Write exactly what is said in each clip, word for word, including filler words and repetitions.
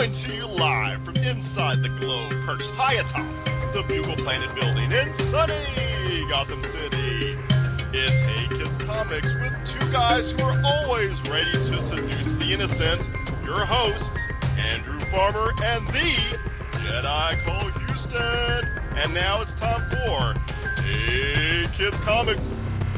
Coming to you live from inside the globe, perched high atop the Bugle Planet building in sunny Gotham City. It's Hey Kids Comics with two guys who are always ready to seduce the innocent. Your hosts, Andrew Farmer and the Jedi Cole Houston. And now it's time for Hey Kids Comics.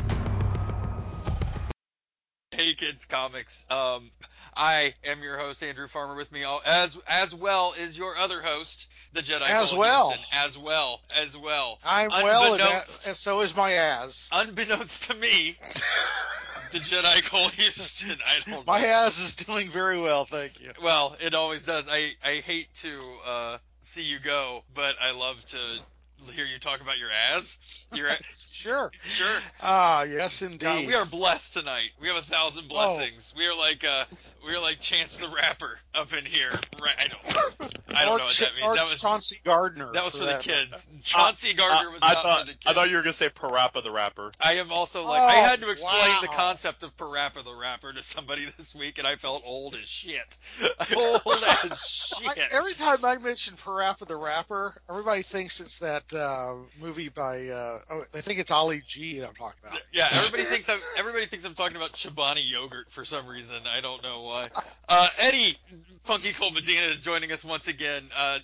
Hey Kids Comics. Um, I am your host, Andrew Farmer. With me, all, as as well is your other host, the Jedi as Cole well. Houston, as well, as well. I'm well, and, that, and so is my as. Unbeknownst to me, the Jedi Cole Houston. I don't know. My as is doing very well, thank you. Well, it always does. I I hate to uh, see you go, but I love to hear you talk about your as. Your Sure. Sure. Ah, yes, indeed. God, we are blessed tonight. We have a thousand blessings. Oh. We are like uh, we are like Chance the Rapper up in here. Right? I don't. I don't or know what that means. Or that was Chauncey Gardner. That was for, for that the kids. Chauncey uh, Gardner was uh, not I thought, for the kids. I thought you were gonna say Parappa the Rapper. I am also like oh, I had to explain wow. the concept of Parappa the Rapper to somebody this week, and I felt old as shit. Old as shit. I, every time I mention Parappa the Rapper, everybody thinks it's that uh, movie by. Uh, oh, they think it's Ali G that I'm talking about. Yeah, everybody thinks I'm. Everybody thinks I'm talking about Chobani yogurt for some reason. I don't know why. Uh, Eddie Funky Cole Medina is joining us once again. Uh,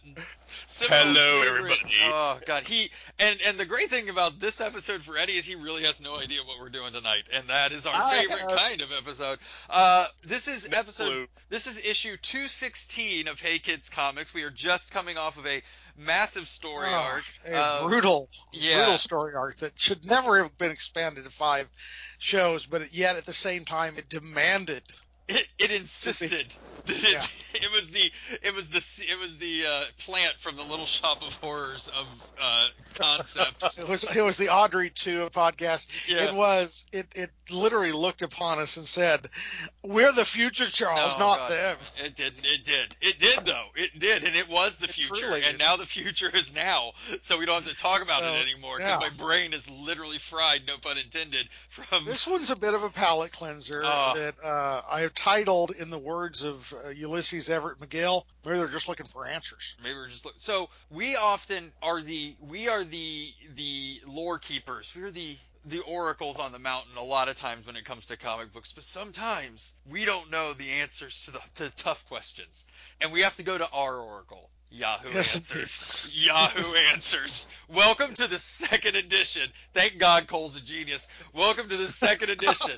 Hello, favorite, everybody. Oh God, he and and the great thing about this episode for Eddie is he really has no idea what we're doing tonight, and that is our I favorite have... kind of episode. Uh, this is no episode. Clue. This is issue two sixteen of Hey Kids Comics. We are just coming off of a massive story oh, arc. A um, brutal, yeah. brutal story arc that should never have been expanded to five shows, but yet at the same time it demanded. It, it insisted. It, yeah. it was the it was the it was the uh, plant from the Little Shop of Horrors of uh, concepts. it was it was the Audrey two podcast. Yeah. It was it it literally looked upon us and said, "We're the future, Charles, oh, not God. them." It did. It did. It did though. It did, and it was the it future. And did. now the future is now, so we don't have to talk about so, it anymore because yeah. my brain is literally fried. No pun intended. From this one's a bit of a palate cleanser uh, that uh, I have titled, in the words of uh, Ulysses Everett McGill, maybe they're just looking for answers. Maybe we're just looking. So we often are the we are the the lore keepers. We're the the oracles on the mountain a lot of times when it comes to comic books, but sometimes we don't know the answers to the, to the tough questions, and we have to go to our oracle. Yahoo yes, Answers. Yahoo Answers. Welcome to the second edition. Thank God Cole's a genius. Welcome to the second edition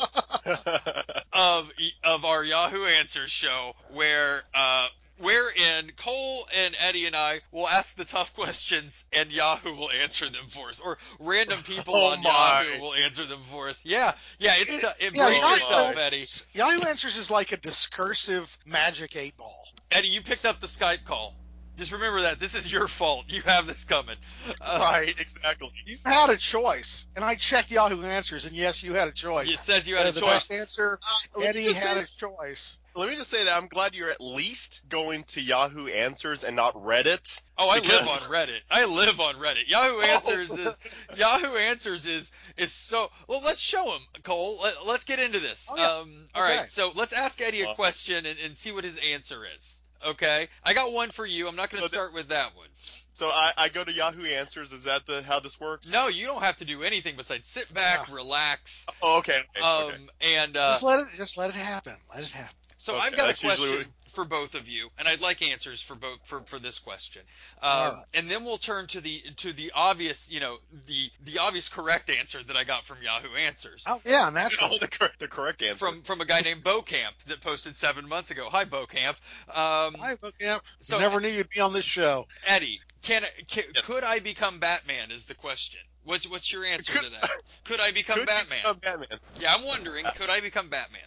of of our Yahoo Answers show, where uh, wherein Cole and Eddie and I will ask the tough questions and Yahoo will answer them for us, or random people oh on my. Yahoo will answer them for us. Yeah, yeah, it's it, t- embrace yeah, yourself, my. Eddie. Yahoo Answers is like a discursive magic eight ball. Eddie, you picked up the Skype call. Just remember that. This is your fault. You have this coming. Uh, right, exactly. You had a choice. And I checked Yahoo Answers, and yes, you had a choice. It says you had uh, a the choice. The best answer, uh, Eddie had say, a choice. Let me just say that I'm glad you're at least going to Yahoo Answers and not Reddit. Oh, I because... live on Reddit. I live on Reddit. Yahoo Answers is Yahoo Answers is is so. Well, let's show him, Cole. Let, let's get into this. Oh, yeah. Um, all okay. right. So let's ask Eddie a question and, and see what his answer is. Okay, I got one for you. I'm not going to so start with that one. So I, I go to Yahoo Answers. Is that the how this works? No, you don't have to do anything besides sit back, yeah. relax. Oh, okay. okay, um, okay. and uh, just let it just let it happen. Let it happen. So okay, I've got a question usually... for both of you, and I'd like answers for both for, for this question. Um, right. And then we'll turn to the to the obvious, you know, the the obvious correct answer that I got from Yahoo Answers. Oh yeah, naturally. Oh, the, cor- the correct answer from from a guy named Bocamp that posted seven months ago. Hi, Bocamp. Um, Hi, Bocamp. So you never knew you'd be on this show. Eddie, can, can yes. could I become Batman? Is the question. What's what's your answer could, to that? Could I become could Batman? You become Batman? Yeah, I'm wondering. Could I become Batman?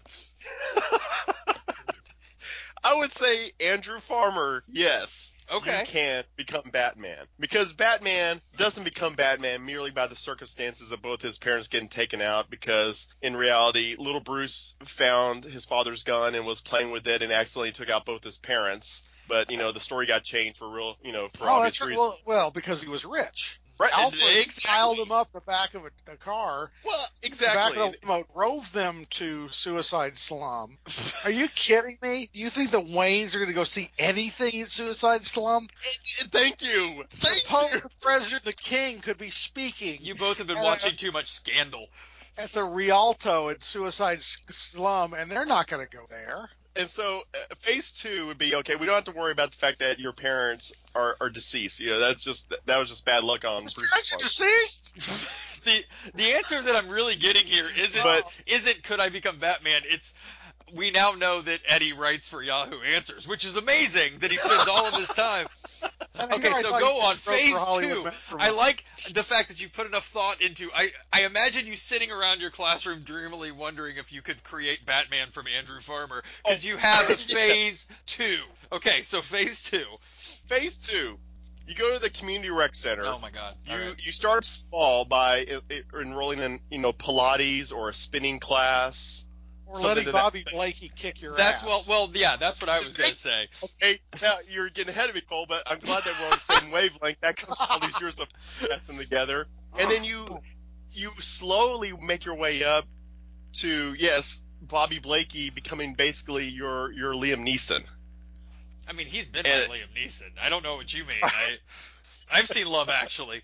I would say Andrew Farmer, yes. Okay. You can become Batman. Because Batman doesn't become Batman merely by the circumstances of both his parents getting taken out, because in reality, little Bruce found his father's gun and was playing with it and accidentally took out both his parents. But, you know, the story got changed for real, you know, for oh, obvious that's right. reasons. Well, well, because he was rich. Right, Alfred exactly. piled them up the back of a, a car. Well, The exactly. back of the limo, drove them to Suicide Slum. Are you kidding me? Do you think the Waynes are going to go see anything in Suicide Slum? Thank you. The Thank Pope, you. the President, the King could be speaking You both have been Uh, watching too much Scandal. at the Rialto in Suicide S- Slum, and they're not going to go there. And so uh, phase two would be, okay, we don't have to worry about the fact that your parents are, are deceased. You know, that's just that was just bad luck on Is Bruce's Spencer part. deceased? the the answer that I'm really getting here isn't But- isn't could I become Batman? It's we now know that Eddie writes for Yahoo Answers, which is amazing that he spends all of his time. And Okay, here I so thought go you on wrote for phase Hollywood two. Matrimony. I like the fact that you put enough thought into. I I imagine you sitting around your classroom dreamily wondering if you could create Batman from Andrew Farmer because Oh, you have a yes. phase two. Okay, so phase two. Phase two, you go to the community rec center. Oh my God! You All right. you start small by i- i- enrolling in you know Pilates or a spinning class. Or something letting to that Bobby effect. Blakey kick your That's ass. well, well, yeah, that's what I was gonna say. Okay, now you're getting ahead of me, Cole, but I'm glad that we're on the same wavelength. That comes from all these years of messing together, and then you you slowly make your way up to yes, Bobby Blakey becoming basically your your Liam Neeson. I mean, he's been And- my Liam Neeson. I don't know what you mean. I, I've seen Love Actually.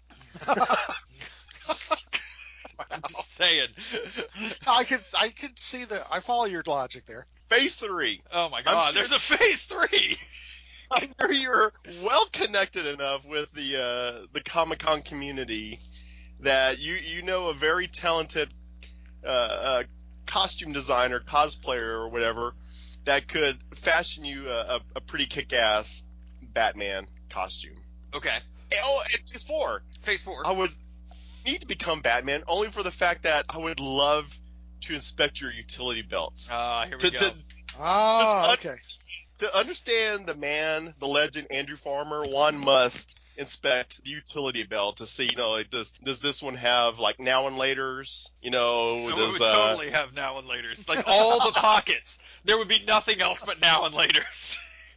I'm just saying. I could I could see the I follow your logic there. Phase three. Oh my I'm God! sure- There's a phase three. I'm sure you're well connected enough with the uh, the Comic Con community that you you know a very talented uh, uh, costume designer, cosplayer, or whatever that could fashion you a, a, a pretty kick-ass Batman costume. Okay, Oh, it's four. phase four. I would need to become Batman only for the fact that I would love to inspect your utility belts. Ah, here we To, go. to, Oh, Just okay. to understand the man, the legend, Andrew Farmer, one must inspect the utility belt to see, you know, like does does this one have like now and laters? You know, So does we would uh, totally have now and laters, like all the pockets. There would be nothing else but now and laters.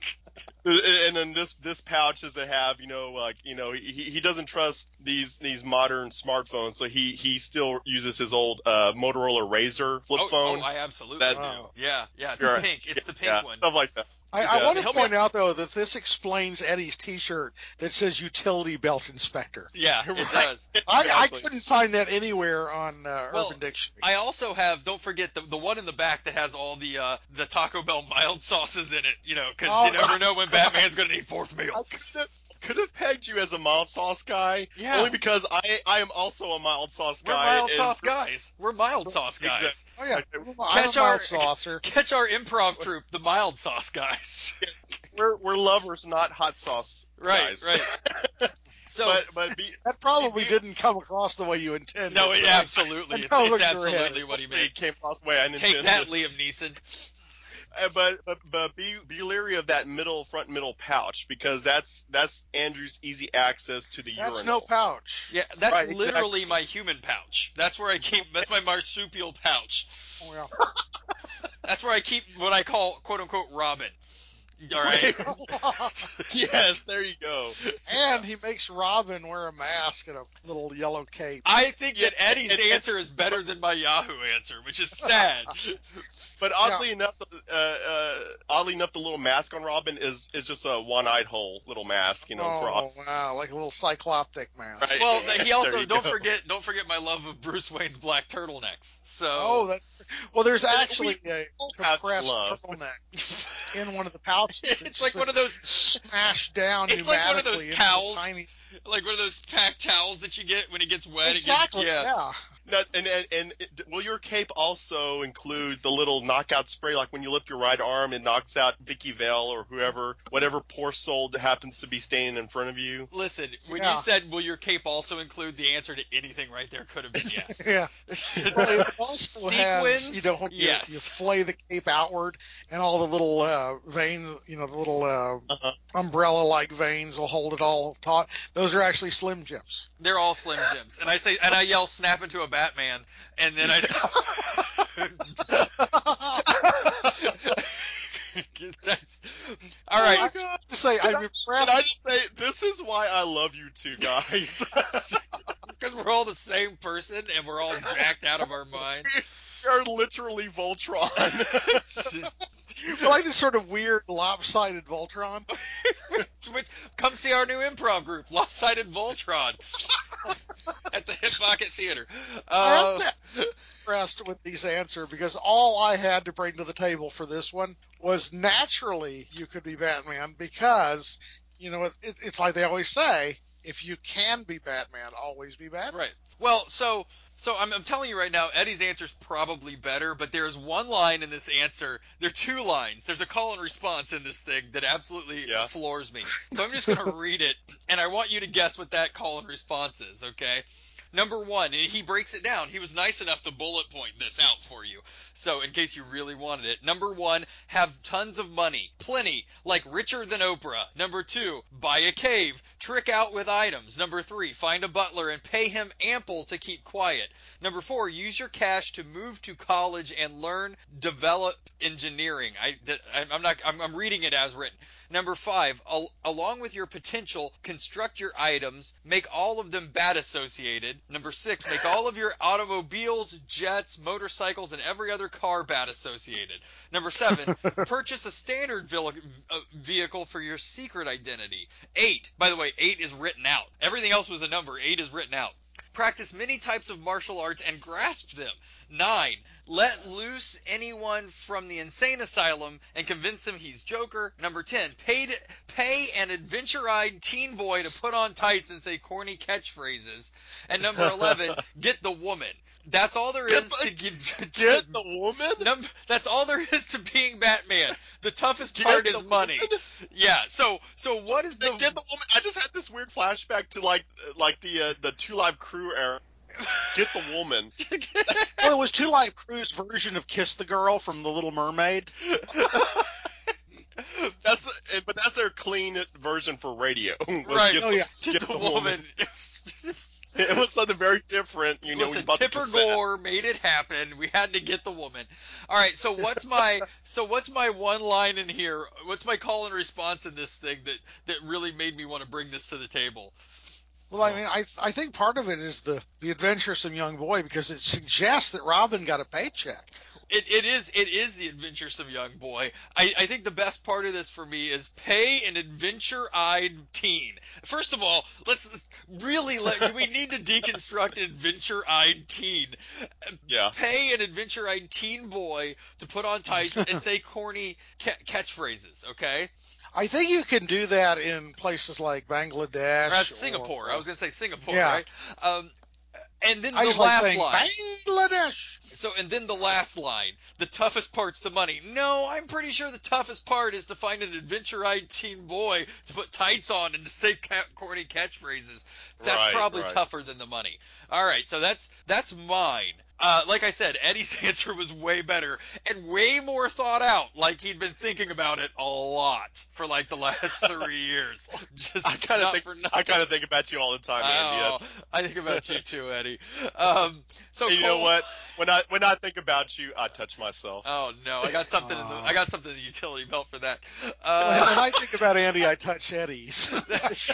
and then this this pouch does it have, you know, like you know, he he doesn't trust these these modern smartphones, so he he still uses his old uh, Motorola Razr flip oh, phone. oh, I absolutely That- do. Yeah, yeah, it's Sure. the pink. It's the pink yeah, one. stuff like that. I, I Yeah, want to help me point out though that this explains Eddie's T-shirt that says "Utility Belt Inspector." Yeah, it Right. does. I, I Exactly. couldn't find that anywhere on uh, Well, Urban Dictionary. I also have. Don't forget the the one in the back that has all the uh, the Taco Bell mild sauces in it. You know, because Oh, you never know when Batman's gonna need fourth meal. I could have, could have pegged you as a mild sauce guy, Yeah. only because I I am also a mild sauce We're guy. mild and- sauce guys. We're mild sauce guys. Exactly. oh yeah, Okay. I'm a Catch mild our- saucer. Catch our improv troupe, the mild sauce guys. We're we're lovers, not hot sauce Right, guys. right. So But but be, That probably we- didn't come across the way you intended. no, it but- absolutely, it's, I know it's what you're absolutely at. what he it meant. came across the way I Take intended. that, Liam Neeson. Uh, but but but be be leery of that middle front middle pouch because that's that's Andrew's easy access to the That's urinal. no pouch. Yeah, that's Right, literally my human pouch. That's where I keep. That's my marsupial pouch. Oh, yeah. That's where I keep what I call "quote unquote" Robin. All right. Yes, there you go. And he makes Robin wear a mask and a little yellow cape. I think that Yeah, Eddie's and- and- answer is better than my Yahoo answer, which is sad. But oddly enough, uh, uh, oddly enough, the little mask on Robin is is just a one-eyed hole little mask, you know. oh for wow, like a little cycloptic mask. Right. Well, he also There you don't go. forget don't forget my love of Bruce Wayne's black turtlenecks. So Oh, that's well. There's actually We a all have compressed love. turtleneck in one of the pouches. it's like one of those smashed down It's like one of those pneumatically into towels. Tiny... like one of those packed towels that you get when it gets wet. It Exactly. gets, Yeah. Now, and and, and it, will your cape also include the little knockout spray? Like when you lift your right arm, it knocks out Vicky Vale or whoever, whatever poor soul that happens to be standing in front of you. Listen, when Yeah. you said, will your cape also include the answer to anything right there could have been yes. Yeah. Well, it also has, Sequins? you know, you, Yes. you flay the cape outward, and all the little uh, veins, you know, the little uh, Uh-huh. umbrella-like veins will hold it all taut. Those are actually Slim Jims. They're all Slim Jims. And I say, and I yell, snap into a Batman, and then I That's all right. Oh my God. To say, I Can I, mean, can I perhaps just say, this is why I love you two guys. Because we're all the same person and we're all jacked out of our minds. We are literally Voltron. I like this sort of weird lopsided Voltron. Which, come see our new improv group, Lopsided Voltron, at the Hip Pocket Theater. Uh, I have to impressed with these answers because all I had to bring to the table for this one was naturally you could be Batman because, you know, it, it's like they always say, if you can be Batman, always be Batman. right. Well, so so I'm, I'm telling you right now, Eddie's answer's probably better, but there's one line in this answer. There are two lines. There's a call and response in this thing that absolutely Yeah. floors me. So I'm just going to read it, and I want you to guess what that call and response is, okay? Number one, and he breaks it down. He was nice enough to bullet point this out for you. So in case you really wanted it. Number one, have tons of money. Plenty. Like richer than Oprah. Number two, buy a cave. Trick out with items. Number three, find a butler and pay him ample to keep quiet. Number four, use your cash to move to college and learn, develop engineering. I, I'm not, I'm, I'm reading it as written. Number five, al- along with your potential, construct your items, make all of them bat associated. Number six, make all of your automobiles, jets, motorcycles, and every other car bat associated. Number seven, purchase a standard vil- uh, vehicle for your secret identity. Eight, by the way, eight is written out. Everything else was a number. Eight is written out. Practice many types of martial arts and grasp them. Nine, let loose anyone from the insane asylum and convince him he's Joker. Number ten, pay, to, pay an adventure-eyed teen boy to put on tights and say corny catchphrases. And number eleven, get the woman. That's all there is to give. To, Get the woman? Number, that's all there is to being Batman. The toughest Get part the is money. woman? Yeah. So, so what is the? Get the woman. I just had this weird flashback to like, like the uh, the Two Live Crew era. Get the woman. Well, it was Two Live Crew's version of Kiss the Girl from The Little Mermaid. That's the, but that's their clean version for radio. Was Right. Get Oh, the, yeah. Get, get the, the woman. woman. It was something very different, you know. Listen, about the Tipper cassette. Gore made it happen. We had to get the woman. All right. So what's my so what's my one line in here? What's my call and response in this thing that that really made me want to bring this to the table? Well, I mean, I I think part of it is the, the adventuresome young boy because it suggests that Robin got a paycheck. It it is it is the adventuresome young boy. I, I think the best part of this for me is pay an adventure-eyed teen. First of all, let's really let do we need to deconstruct an adventure-eyed teen? Yeah. Pay an adventure-eyed teen boy to put on tights and say corny ca- catchphrases. Okay, I think you can do that in places like Bangladesh. or that's or- Singapore. I was gonna say Singapore, Yeah. right? Um, and then I the just like last saying line. Bangladesh. So, and then the last line, the toughest part's the money. No, I'm pretty sure the toughest part is to find an adventure-eyed teen boy to put tights on and to say ca- corny catchphrases. That's Right, probably right. tougher than the money. All right, so that's that's mine. Uh, like I said, Eddie's answer was way better and way more thought out. Like he'd been thinking about it a lot for like the last three years. Just I kind of not think for nothing. I kind of think about you all the time, Andy. Oh, That's- I think about you too, Eddie. Um, so And you Cole- know what? When I when I think about you, I touch myself. Oh no, I got something in the Aw. I got something in the utility belt for that. When, Uh, when I think about Andy, I touch Eddie's. that's-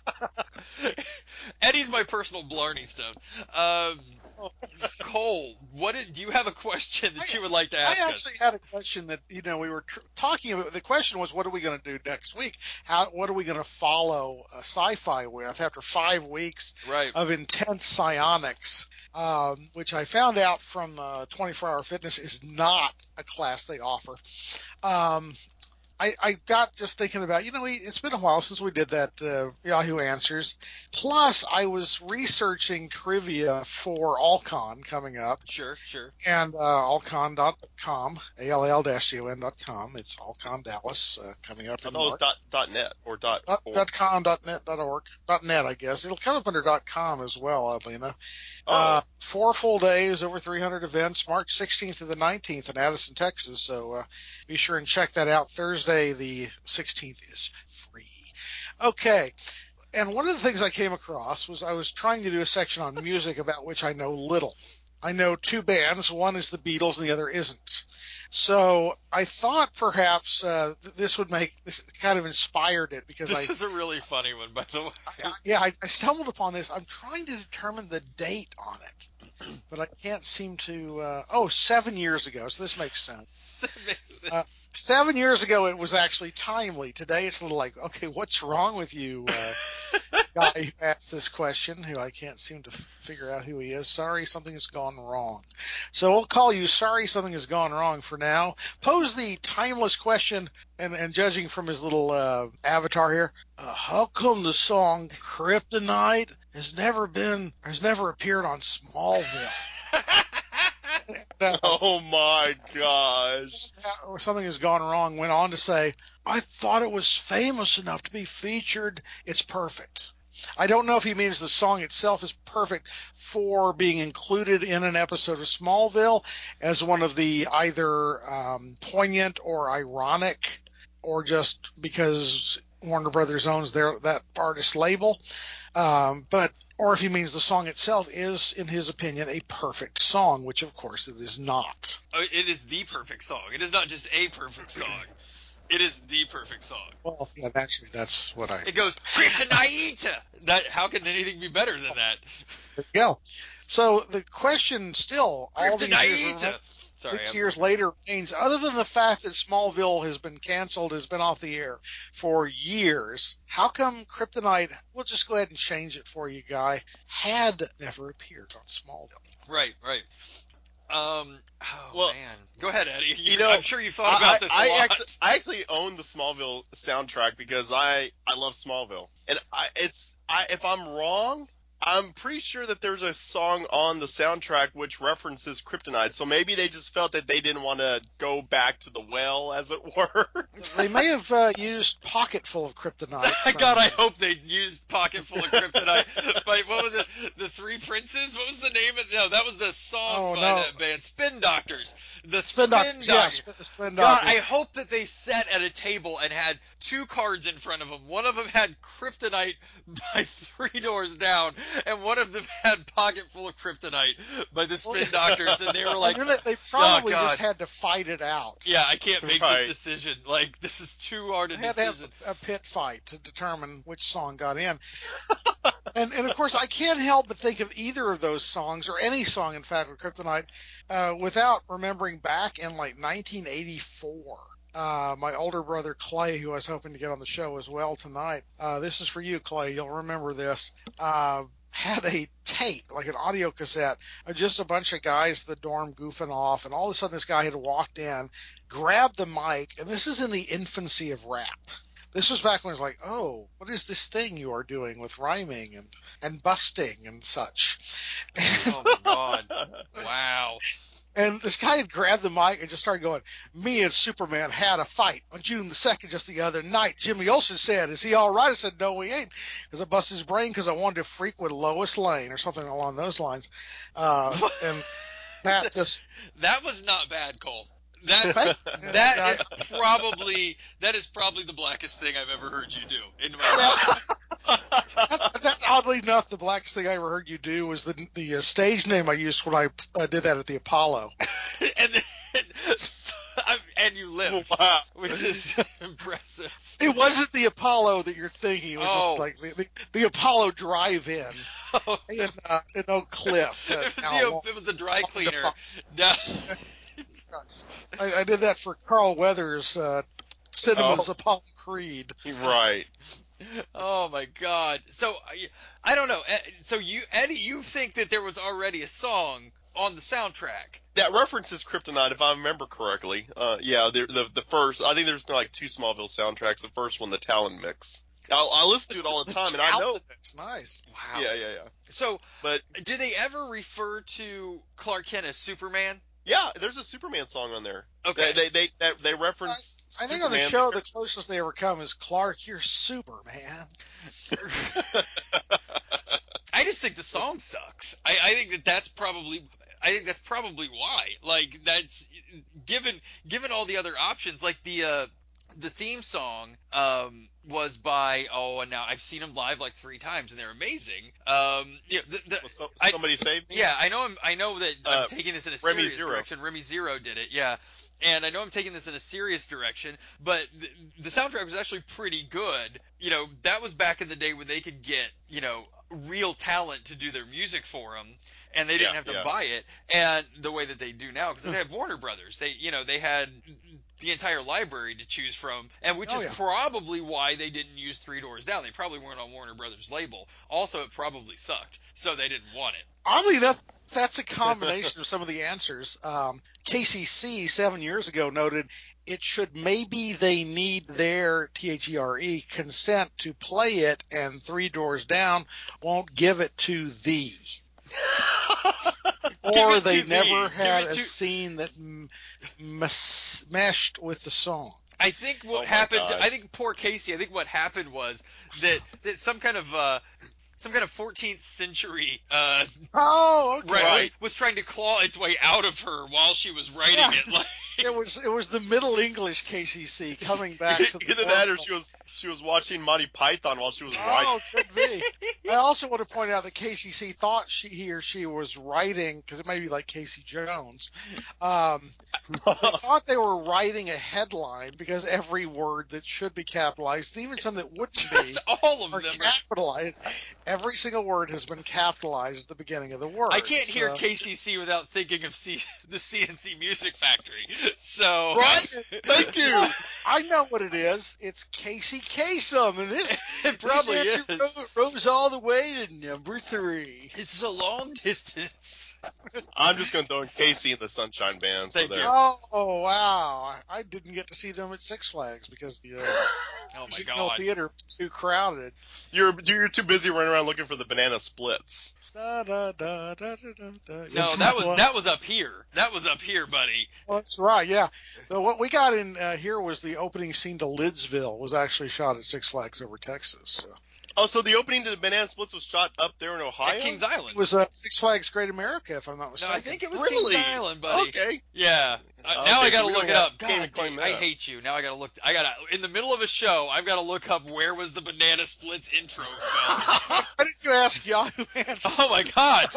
Eddie's my personal Blarney Stone. Um, Cole, what did, do you have a question that you would like to ask I us? actually had a question that you know we were tr- talking about. The question was, what are we going to do next week? How what are we going to follow uh, sci-fi with after five weeks Right. of intense psionics, um, which I found out from uh, twenty-four hour Fitness is not a class they offer. Um, I, I got just thinking about, you know, we, it's been a while since we did that uh, Yahoo Answers. Plus, I was researching trivia for Alcon coming up. Sure, sure. And uh, alcon dot com, A L L C O N dot com. It's Alcon Dallas uh, coming up I in thought it was March. dot, dot net or dot Dot, org. dot com, dot net, dot org, dot net, I guess. It'll come up under dot com as well, oddly enough. Oh. Uh, four full days, over three hundred events, March sixteenth to the nineteenth in Addison, Texas. So uh, be sure and check that out. Thursday the sixteenth is free. Okay. And one of the things I came across was I was trying to do a section on music about which I know little. I know two bands. One is the Beatles and the other isn't. So I thought perhaps uh, th- this would make this kind of inspired it because I, This is a really funny one, by the way. I, I yeah I, I stumbled upon this. I'm trying to determine the date on it, but I can't seem to. Uh, oh, seven years ago. So this makes sense. It makes Uh, sense. seven years ago, it was actually timely. Today, it's a little like, okay, what's wrong with you, uh, guy who asked this question, who I can't seem to f- figure out who he is. Sorry, something has gone wrong. So we'll call you Sorry Something Has Gone Wrong for now. Pose the timeless question, and, and judging from his little uh, avatar here, uh, how come the song Kryptonite has never been, has never appeared on Smallville? Uh, Oh my gosh. or something has gone wrong, went on to say, I thought it was famous enough to be featured. It's perfect. I don't know if he means the song itself is perfect for being included in an episode of Smallville as one of the either um, poignant or ironic, or just because Warner Brothers owns their that artist label. Um, but or if he means the song itself is, in his opinion, a perfect song, which of course it is not. Oh, it is the perfect song. It is not just a perfect song. It is the perfect song. Well, yeah, actually, that's what I. It goes Kryptonite. That how can anything be better than that? There you go. So the question still, all these years, Kryptonite. Sorry, six I'm, years later, remains, other than the fact that Smallville has been canceled, has been off the air for years, how come Kryptonite, we'll just go ahead and change it for you, Guy, had never appeared on Smallville? right, right. Um. Oh Well, man. Go ahead, Eddie. You, you know, I'm sure you thought I, about this a I, I lot. actually I actually own the Smallville soundtrack because I I love Smallville, and I it's I if I'm wrong, I'm pretty sure that there's a song on the soundtrack which references Kryptonite. So maybe they just felt that they didn't want to go back to the well, as it were. They may have uh, used Pocketful of Kryptonite. From, God, I hope they used Pocket Full of Kryptonite. But what was it? The Three Princes? What was the name of? No, that was the song Oh, by no. that band. Spin Doctors. The Spin Spin, Doctors, Doctors. yes, the Spin God, Doctors. I hope that they sat at a table and had two cards in front of them. One of them had Kryptonite by Three Doors Down, and one of them had Pocket Full of Kryptonite by the Spin Doctors, and they were like, and then they "Oh probably God, just had to fight it out. yeah, I can't make Right. this decision. Like, this is too hard a They had to have decision." a, a pit fight to determine which song got in. And, and of course, I can't help but think of either of those songs, or any song, in fact, with Kryptonite, uh, without remembering back in like nineteen eighty-four. Uh, my older brother Clay, who I was hoping to get on the show as well tonight. Uh, this is for you, Clay. You'll remember this. Uh, had a tape, like an audio cassette, of just a bunch of guys in the dorm goofing off, and all of a sudden this guy had walked in, grabbed the mic, and this is in the infancy of rap. This was back when it was like, oh, what is this thing you are doing with rhyming and, and busting and such? Oh my God! Wow. And this guy had grabbed the mic and just started going, me and Superman had a fight on June the second just the other night. Jimmy Olsen said, is he all right? I said, no, he ain't. Because I busted his brain because I wanted to freak with Lois Lane or something along those lines. Uh, and that just... That was not bad, Cole. That Thank, that uh, is probably that is probably the blackest thing I've ever heard you do in my life. That's, that's oddly enough the blackest thing I ever heard you do was the the uh, stage name I used when I uh, did that at the Apollo. and then, so, and you lived, Wow. which is impressive. It wasn't the Apollo that you're thinking. It was Oh. just like the, the, the Apollo Drive-In in, uh, in Oak Cliff. It was the it was the dry cleaner. No. I, I did that for Carl Weathers' uh, Cinema's Oh. Apollo Creed. Right. Oh my God! So I, I don't know. Ed- So you, Eddie, you think that there was already a song on the soundtrack? That references Kryptonite, if I remember correctly. Uh, yeah, the, the the first. I think there's been like two Smallville soundtracks. The first one, the Talon mix. I, I listen to it all the time, and I know. It's nice. Wow. Yeah, yeah, yeah. So, But do they ever refer to Clark Kent as Superman? yeah, there's a Superman song on there. Okay. They they they, they reference. I think Superman. on the show the closest they ever come is Clark, you're Superman. I just think the song sucks. I, I think that that's probably. I think that's probably why. Like that's given given all the other options. Like the uh, the theme song um, was by oh, and now I've seen them live like three times and they're amazing. Um, yeah, the, the, Was so, I- somebody save me? yeah, I know. I'm, I know that I'm Uh, taking this in a Remy serious Zero. direction. Remy Zero did it. Yeah. and I know I'm taking this in a serious direction, but the, the soundtrack was actually pretty good. You know, that was back in the day when they could get, you know, real talent to do their music for them, and they didn't Yeah, have to yeah. buy it, and the way that they do now, because they have Warner Brothers. They, you know, they had the entire library to choose from, and which Oh, is yeah. probably why they didn't use Three Doors Down. They probably weren't on Warner Brothers' label. Also, it probably sucked, so they didn't want it. Oddly enough, that's a combination of some of the answers. Um, K C C seven years ago noted it should maybe they need their T H E R E consent to play it, and Three Doors Down won't give it to thee. Or it they to never thee. had Give it a to- scene that m- mes- meshed with the song. I think what Oh my happened. gosh. I think poor Casey. I think what happened was that that some kind of uh, some kind of fourteenth century uh, Oh, okay. right, Right. Was, was trying to claw its way out of her while she was writing Yeah. it. Like, It was it was the Middle English K C C coming back to the Either that or original. she was she was watching Monty Python while she was writing. Oh, could be. I also want to point out that K C C thought she, he or she was writing, because it may be like Casey Jones. Um, they thought they were writing a headline because every word that should be capitalized, even some that wouldn't just be, all of are them. capitalized. Every single word has been capitalized at the beginning of the word. I can't hear so. K C C without thinking of C, the C N C Music Factory. So Right? Thank you. I know what it is. It's Casey Kasem, and this It probably this answer is. ro- rose all the way to number three. It's a long distance. I'm just gonna throw in Casey and the Sunshine Band. So Thank there. you. Oh, oh, wow! I, I didn't get to see them at Six Flags because the uh, Oh my musical god. theater was too crowded. You're you're too busy running around looking for the banana splits. Da, da, da, da, da, da, da. No, Yes, that was well, that was up here. That was up here, buddy. well, that's right. Yeah. So what we got in uh, here was the opening scene to Lidsville was actually shot at Six Flags over Texas. So. Oh, so the opening to the banana splits was shot up there in Ohio? At Kings Island. It was uh, Six Flags Great America, if I'm not No, mistaken. I think it was Really? Kings Island, buddy. Okay. Yeah. Uh, Okay, now I so gotta we look don't it have- up. can't even God, claim dang, I that. hate you. Now I gotta look. I gotta in the middle of a show. I've gotta look up where was the Banana Splits intro filmed. Why did you ask Yahoo Answers? Oh my god.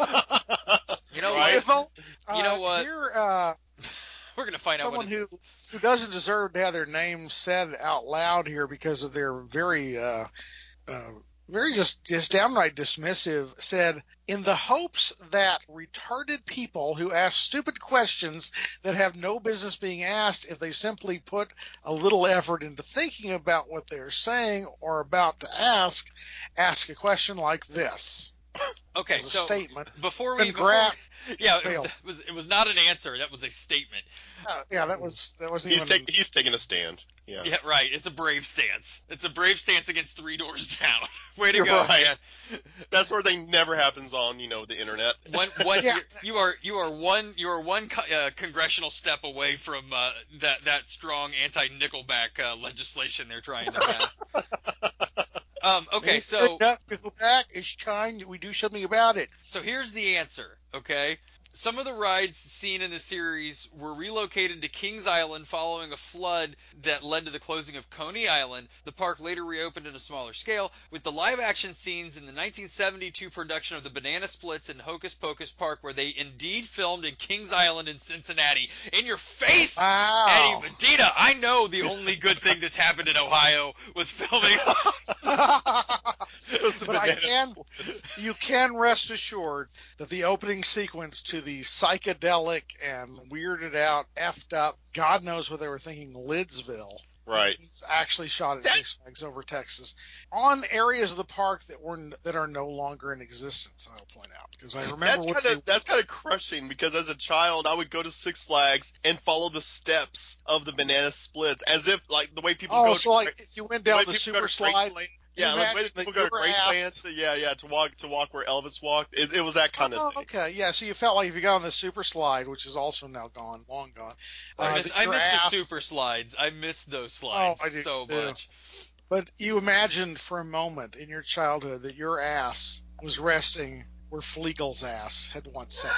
You know Right. what? Uh, You know what? Here, uh, We're gonna find out what someone it who is. who doesn't deserve to have their name said out loud here because of their very, uh, uh, very just just downright dismissive said, in the hopes that retarded people who ask stupid questions that have no business being asked, if they simply put a little effort into thinking about what they're saying or about to ask, ask a question like this. Okay, As a so statement. before we, Then before grab- we yeah, it fail. was, it was it was not an answer. That was a statement. Uh, yeah, that was that wasn't He's even. taking he's taking a stand. Yeah. Yeah, right. It's a brave stance. It's a brave stance against Three Doors Down. Way to You're go, right. man. That sort of thing never happens on, you know, the internet. One, one, Yeah. you are you are one you are one co- uh, congressional step away from uh, that that strong anti-Nickelback uh, legislation they're trying to pass. um, okay, so Nickelback, it's time that we do something about it. so here's the answer. Okay, some of the rides seen in the series were relocated to Kings Island following a flood that led to the closing of Coney Island. The park later reopened in a smaller scale, with the live-action scenes in the nineteen seventy-two production of the Banana Splits in Hocus Pocus Park, where they indeed filmed in Kings Island in Cincinnati. In your face, Wow. Eddie Medina! I know the only good thing that's happened in Ohio was filming. It was the But I banana can, splits. you can rest assured that the opening sequence to the psychedelic and weirded out, effed up, God knows what they were thinking, Lidsville. Right. It's actually shot at That- Six Flags over Texas on areas of the park that were that are no longer in existence. I'll point out because I remember That's what kind they, of that's kind of crushing because as a child I would go to Six Flags and follow the steps of the banana splits as if like the way people oh, go so to like if you went the way down the people go super to slide. Graceland. Yeah, you like the way imagine people that go to your Graceland. ass- Yeah, yeah, to walk to walk where Elvis walked. It, it was that kind Oh, of thing. okay, yeah. So you felt like if you got on the super slide, which is also now gone, long gone. I uh, miss, that I your miss ass- the super slides. I miss those slides Oh, I do so too. much. But you imagined for a moment in your childhood that your ass was resting where Fleagel's ass had once sat.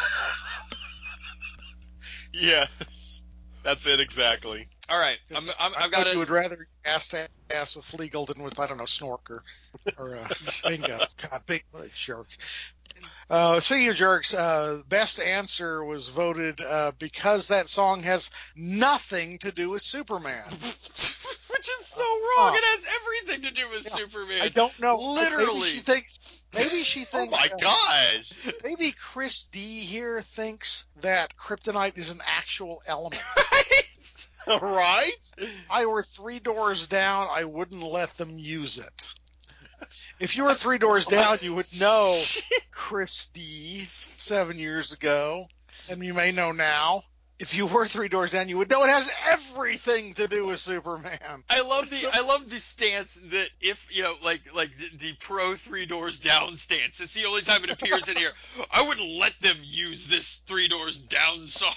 Yes, that's it exactly. All right, I'm, I'm, I I've got thought you it. would rather ass to ass with Fleagle than with, I don't know, Snork or, or uh, Bingo. God, big what a jerk. Uh, speaking of jerks, uh, best answer was voted uh, because that song has nothing to do with Superman. Which is so wrong. Uh, It has everything to do with yeah, Superman. I don't know. Literally. Maybe she thinks. Maybe she Oh thinks. my uh, gosh! Maybe Chris D here thinks that kryptonite is an actual element. Right? Right? If I were three doors down, I wouldn't let them use it. If you were three doors down, you would know Chris D seven years ago, and you may know now. If you were three doors down, you would know it has everything to do with Superman. I love the So- I love the stance that if you know like like the, the pro three doors down stance. It's the only time it appears in here. I wouldn't let them use this three doors down song.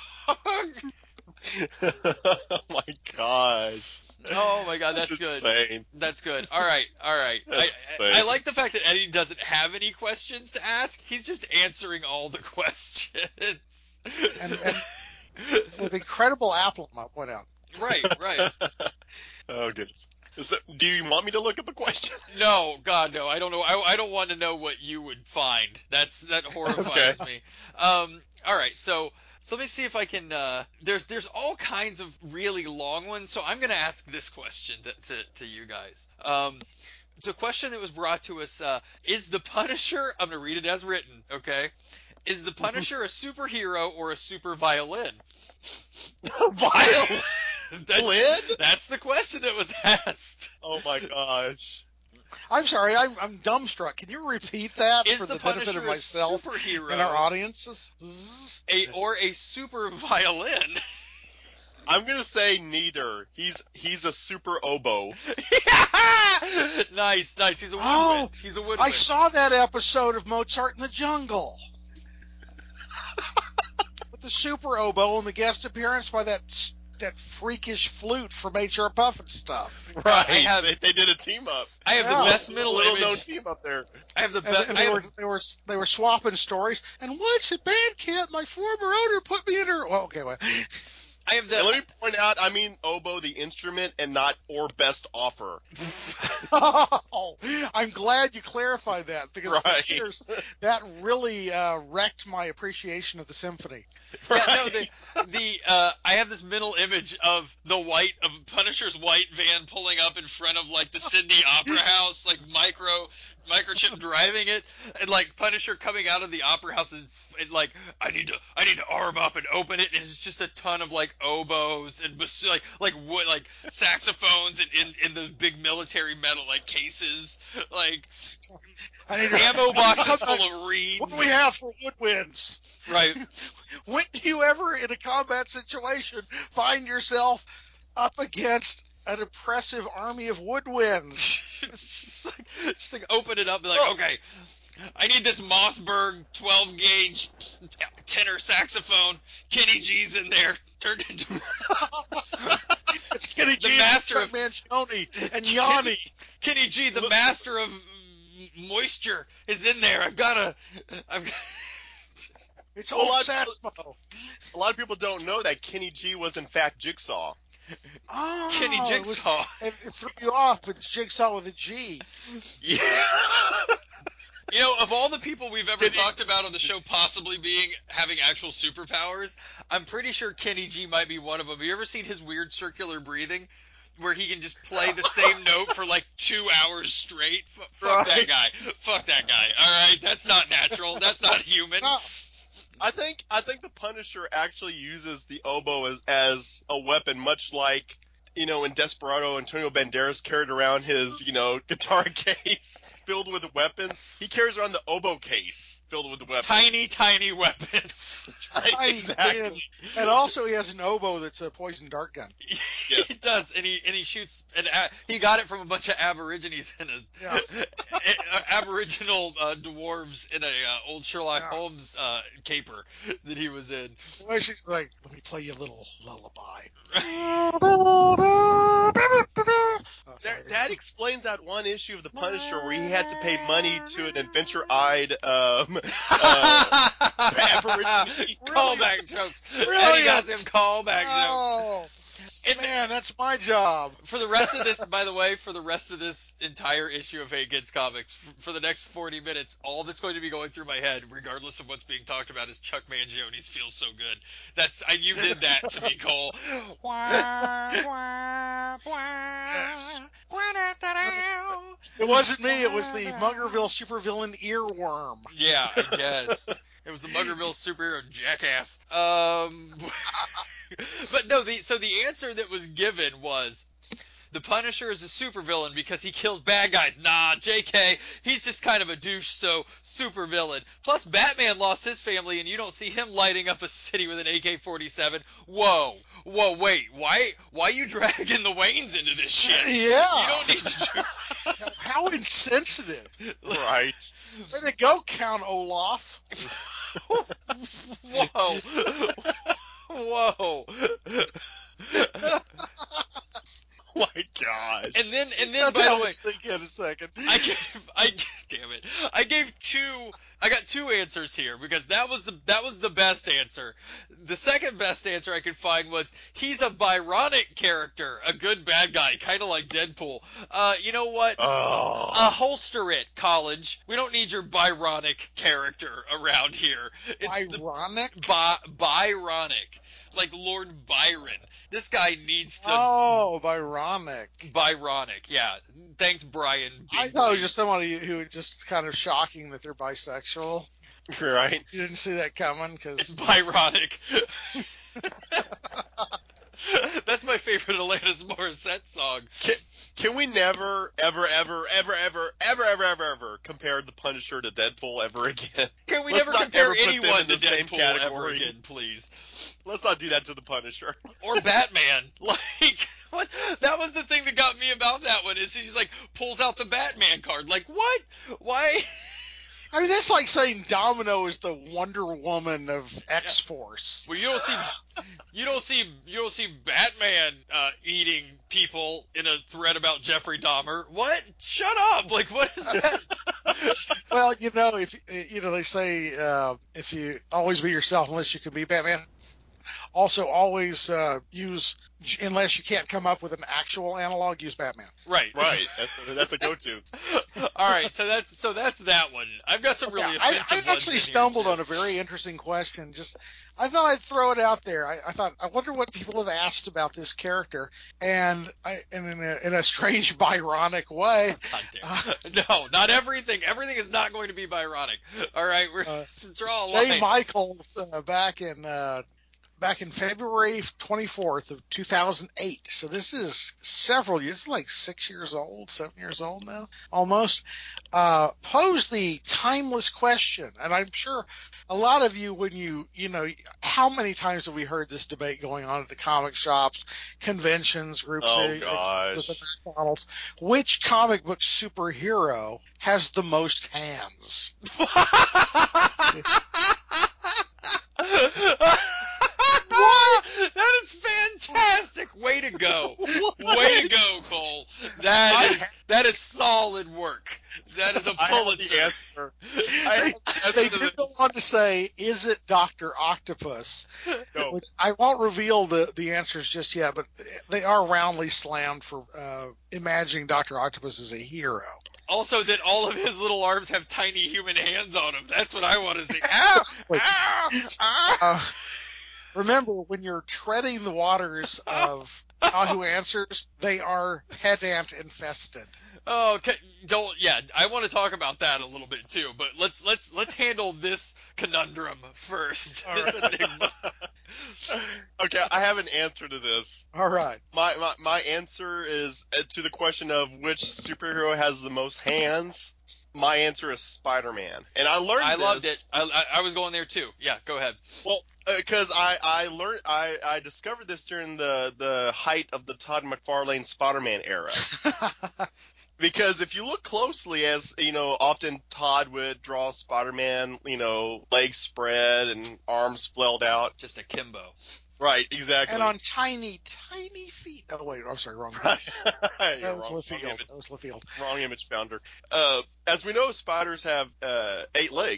Oh my gosh! Oh my god, that's good. Insane. That's good. All right, all right. I, That's I I insane. like the fact that Eddie doesn't have any questions to ask. He's just answering all the questions. And, and with incredible Apple, I point out. Right, right. Oh goodness. So, do you want me to look up a question? No, God, no. I don't know. I, I don't want to know what you would find. That's that horrifies me. Um. All right. So so let me see if I can. Uh, there's there's all kinds of really long ones. So I'm gonna ask this question to to, to you guys. Um. It's a question that was brought to us. Uh, is the Punisher? I'm gonna read it as written. Okay. Is the Punisher a superhero or a super violin? Violin? That's, that's the question that was asked. Oh my gosh. I'm sorry, I'm, I'm dumbstruck. Can you repeat that Is for the the, benefit Punisher of a myself superhero and our audiences? a or a super violin? I'm gonna say neither. He's he's a super oboe. Nice, nice. He's a woodwind. Oh, He's a woodwind. I saw that episode of Mozart in the Jungle with the super oboe and the guest appearance by that that freakish flute from H R Puffin stuff. Right. I have- they, they did a team up. I have Yeah. the best middle little image. known team up there. I have the And, best. and I they have were they were they were swapping stories. And once at Bandcamp, my former owner put me in her. Well, okay, well. I have the. And let me point out, I mean oboe the instrument and not or best offer. Oh, I'm glad you clarified that because Right. for years that really uh, wrecked my appreciation of the symphony. Yeah, no, the, the uh, I have this mental image of the white of Punisher's white van pulling up in front of like the Sydney Opera House, like micro microchip driving it, and like Punisher coming out of the Opera House and, and like I need to I need to arm up and open it, and it's just a ton of like oboes and bas- like like wood like saxophones and in in the big military metal like cases, like I need to, ammo boxes full of reeds. What do we have for woodwinds? Right. When do you ever, in a combat situation, find yourself up against an oppressive army of woodwinds? It's just like, just like open it up and be like, okay, I need this Mossberg twelve gauge tenor saxophone. Kenny G's in there. Turned into It's Kenny The G, master of- Manchoni, and Yanni. Kenny G, the master of moisture, is in there. I've got to. I've. It's Well, all I- Satmo. A lot of people don't know that Kenny G was in fact Jigsaw. Oh, Kenny it was- Jigsaw. It, it threw you off. It's Jigsaw with a G. Yeah. You know, of all the people we've ever Did he- talked about on the show possibly being having actual superpowers, I'm pretty sure Kenny G might be one of them. Have you ever seen his weird circular breathing? Where he can just play the same note for like two hours straight? F- fuck that Right. guy. Fuck that guy. Alright, that's not natural. That's not human. No, I think I think the Punisher actually uses the oboe as, as a weapon, much like, you know, in Desperado, Antonio Banderas carried around his, you know, guitar case filled with weapons. He carries around the oboe case filled with weapons. Tiny, tiny weapons. I Exactly. did. And also, he has an oboe that's a poison dart gun. Yes. He does, and he and he shoots. And a- he got it from a bunch of Aborigines in a, Yeah. a- Aboriginal uh, dwarves in a uh, old Sherlock Yeah. Holmes uh, caper that he was in. Well, she's like, let me play you a little lullaby. Oh, There, sorry. that explains that one issue of the Punisher where he had to pay money to an adventure-eyed um, uh, Aborigine. Callback jokes. Brilliant. And he got them callback jokes. Oh, And Man, that's my job. for the rest of this, by the way, for the rest of this entire issue of Hey Kids Comics, for, for the next forty minutes, all that's going to be going through my head, regardless of what's being talked about, is Chuck Mangione's "Feels So Good." That's I, you did that to me, Cole. Yes. It wasn't me. It was the Mungerville supervillain Earworm. Yeah, I guess. It was the Muggerville superhero jackass. Um, but no, the, so the answer that was given was, the Punisher is a supervillain because he kills bad guys. Nah, J K, he's just kind of a douche, so supervillain. Plus, Batman lost his family, and you don't see him lighting up a city with an A K forty-seven. Whoa, whoa, wait, why, why you dragging the Waynes into this shit? Yeah. You don't need to do. How insensitive. Right. Way to go, Count Olaf. Whoa, whoa. Oh my gosh. And then, and then, Let by that the way, one sink in a second. I gave, I damn it, I gave two, I got two answers here because that was the that was the best answer. The second best answer I could find was he's a Byronic character, a good bad guy, kind of like Deadpool. Uh, you know what? Oh. Uh, holster it, college. We don't need your Byronic character around here. It's the Ironic? By, Byronic, like Lord Byron. This guy needs to. Oh, Byronic. Byronic, yeah. Thanks, Brian. I thought it was just somebody who was just kind of shocking that they're bisexual. Right. You didn't see that coming It's because Byronic. That's my favorite Alanis Morissette song. Can, can we never, ever, ever, ever, ever, ever, ever, ever, ever compare the Punisher to Deadpool ever again? Can we Let's never not compare ever put them anyone in to the same Deadpool ever category. again, please? Let's not do that to the Punisher. Or Batman. Like, what? That was the thing that got me about that one, is he's like, pulls out the Batman card. Like, what? Why? I mean, that's like saying Domino is the Wonder Woman of X Force. Well, you don't see, you don't see, you don't see Batman uh, eating people in a thread about Jeffrey Dahmer. What? Shut up! Like, what is that? Well, you know, if you know, they say uh, if you always be yourself unless you can be Batman. Also, always uh, use, unless you can't come up with an actual analog, use Batman. Right. Right. That's a, that's a go-to. All right. So that's so that's that one. I've got some really Yeah, I, offensive I ones actually in stumbled here, on a very interesting question. Just, I thought I'd throw it out there. I, I thought, I wonder what people have asked about this character, and I, and in a, in a strange Byronic way. God damn. Uh, no, not everything. Everything is not going to be Byronic. All right, we're Uh, draw a Jay line. Michaels uh, back in uh, back in February twenty-fourth of two thousand eight. So this is several years, like six years old, seven years old now, almost. Uh, posed the timeless question, and I'm sure a lot of you, when you, you know, how many times have we heard this debate going on at the comic shops, conventions, groups, Oh, uh, gosh. at the McDonald's? Which comic book superhero has the most hands? What? That is fantastic. Way to go. Way to go, Cole. That is that is solid work. That is a I have Pulitzer. the answer. I have the answer They to did this. go on to say, is it Doctor Octopus? No. Which I won't reveal the, the answers just yet, but they are roundly slammed for uh, imagining Doctor Octopus as a hero. Also, that all of his little arms have tiny human hands on them. That's what I want to see. Ow! Ow! Ow! Uh, remember, when you're treading the waters of Yahoo Answers, they are pedant infested. Oh, okay. Don't. Yeah, I want to talk about that a little bit too. But let's let's let's handle this conundrum first. All This right. enigma. Okay, I have an answer to this. All right. My, my my answer is uh, to the question of which superhero has the most hands. My answer is Spider-Man, and I learned. I this, loved it. I, I I was going there too. Yeah, go ahead. Well, because I I learned I I discovered this during the the height of the Todd McFarlane Spider-Man era. Because if you look closely, as you know, often Todd would draw Spider-Man, you know, legs spread and arms flailed out. Just a Kimbo. Right, exactly. And on tiny, tiny feet. Oh, wait, I'm sorry, wrong. Right. That You're was wrong, LaField. wrong image, That was LaField. wrong image founder. Uh, as we know, spiders have uh, eight legs.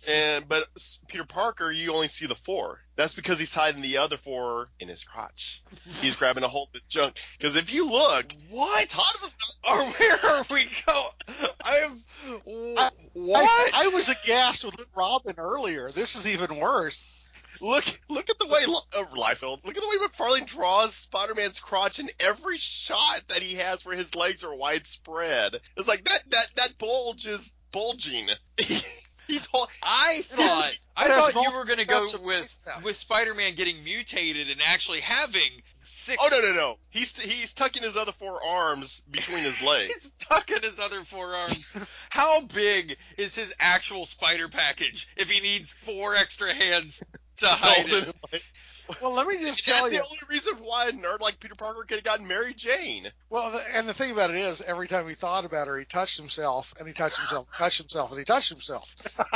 And but Peter Parker, you only see the four. That's because he's hiding the other four in his crotch. He's grabbing a hold of his junk. Because if you look, What? Todd was not. Or where are we going? I'm. I, What? I, I was aghast with Robin earlier. This is even worse. Look, look at the way uh, Liefeld. Look at the way McFarlane draws Spider-Man's crotch in every shot that he has where his legs are widespread. It's like that that that bulge is bulging. He's whole. I thought I It has thought you were going to go multiple with breakdowns. with Spider-Man getting mutated and actually having six. Oh no no no! He's he's tucking his other four arms between his legs. He's tucking his other forearms. How big is his actual spider package if he needs four extra hands to hide it? Well, let me just That's tell the you. only reason why a nerd like Peter Parker could have gotten Mary Jane. Well, the, and the thing about it is, every time he thought about her, he touched himself, and he touched himself, touched himself, and he touched himself. Oh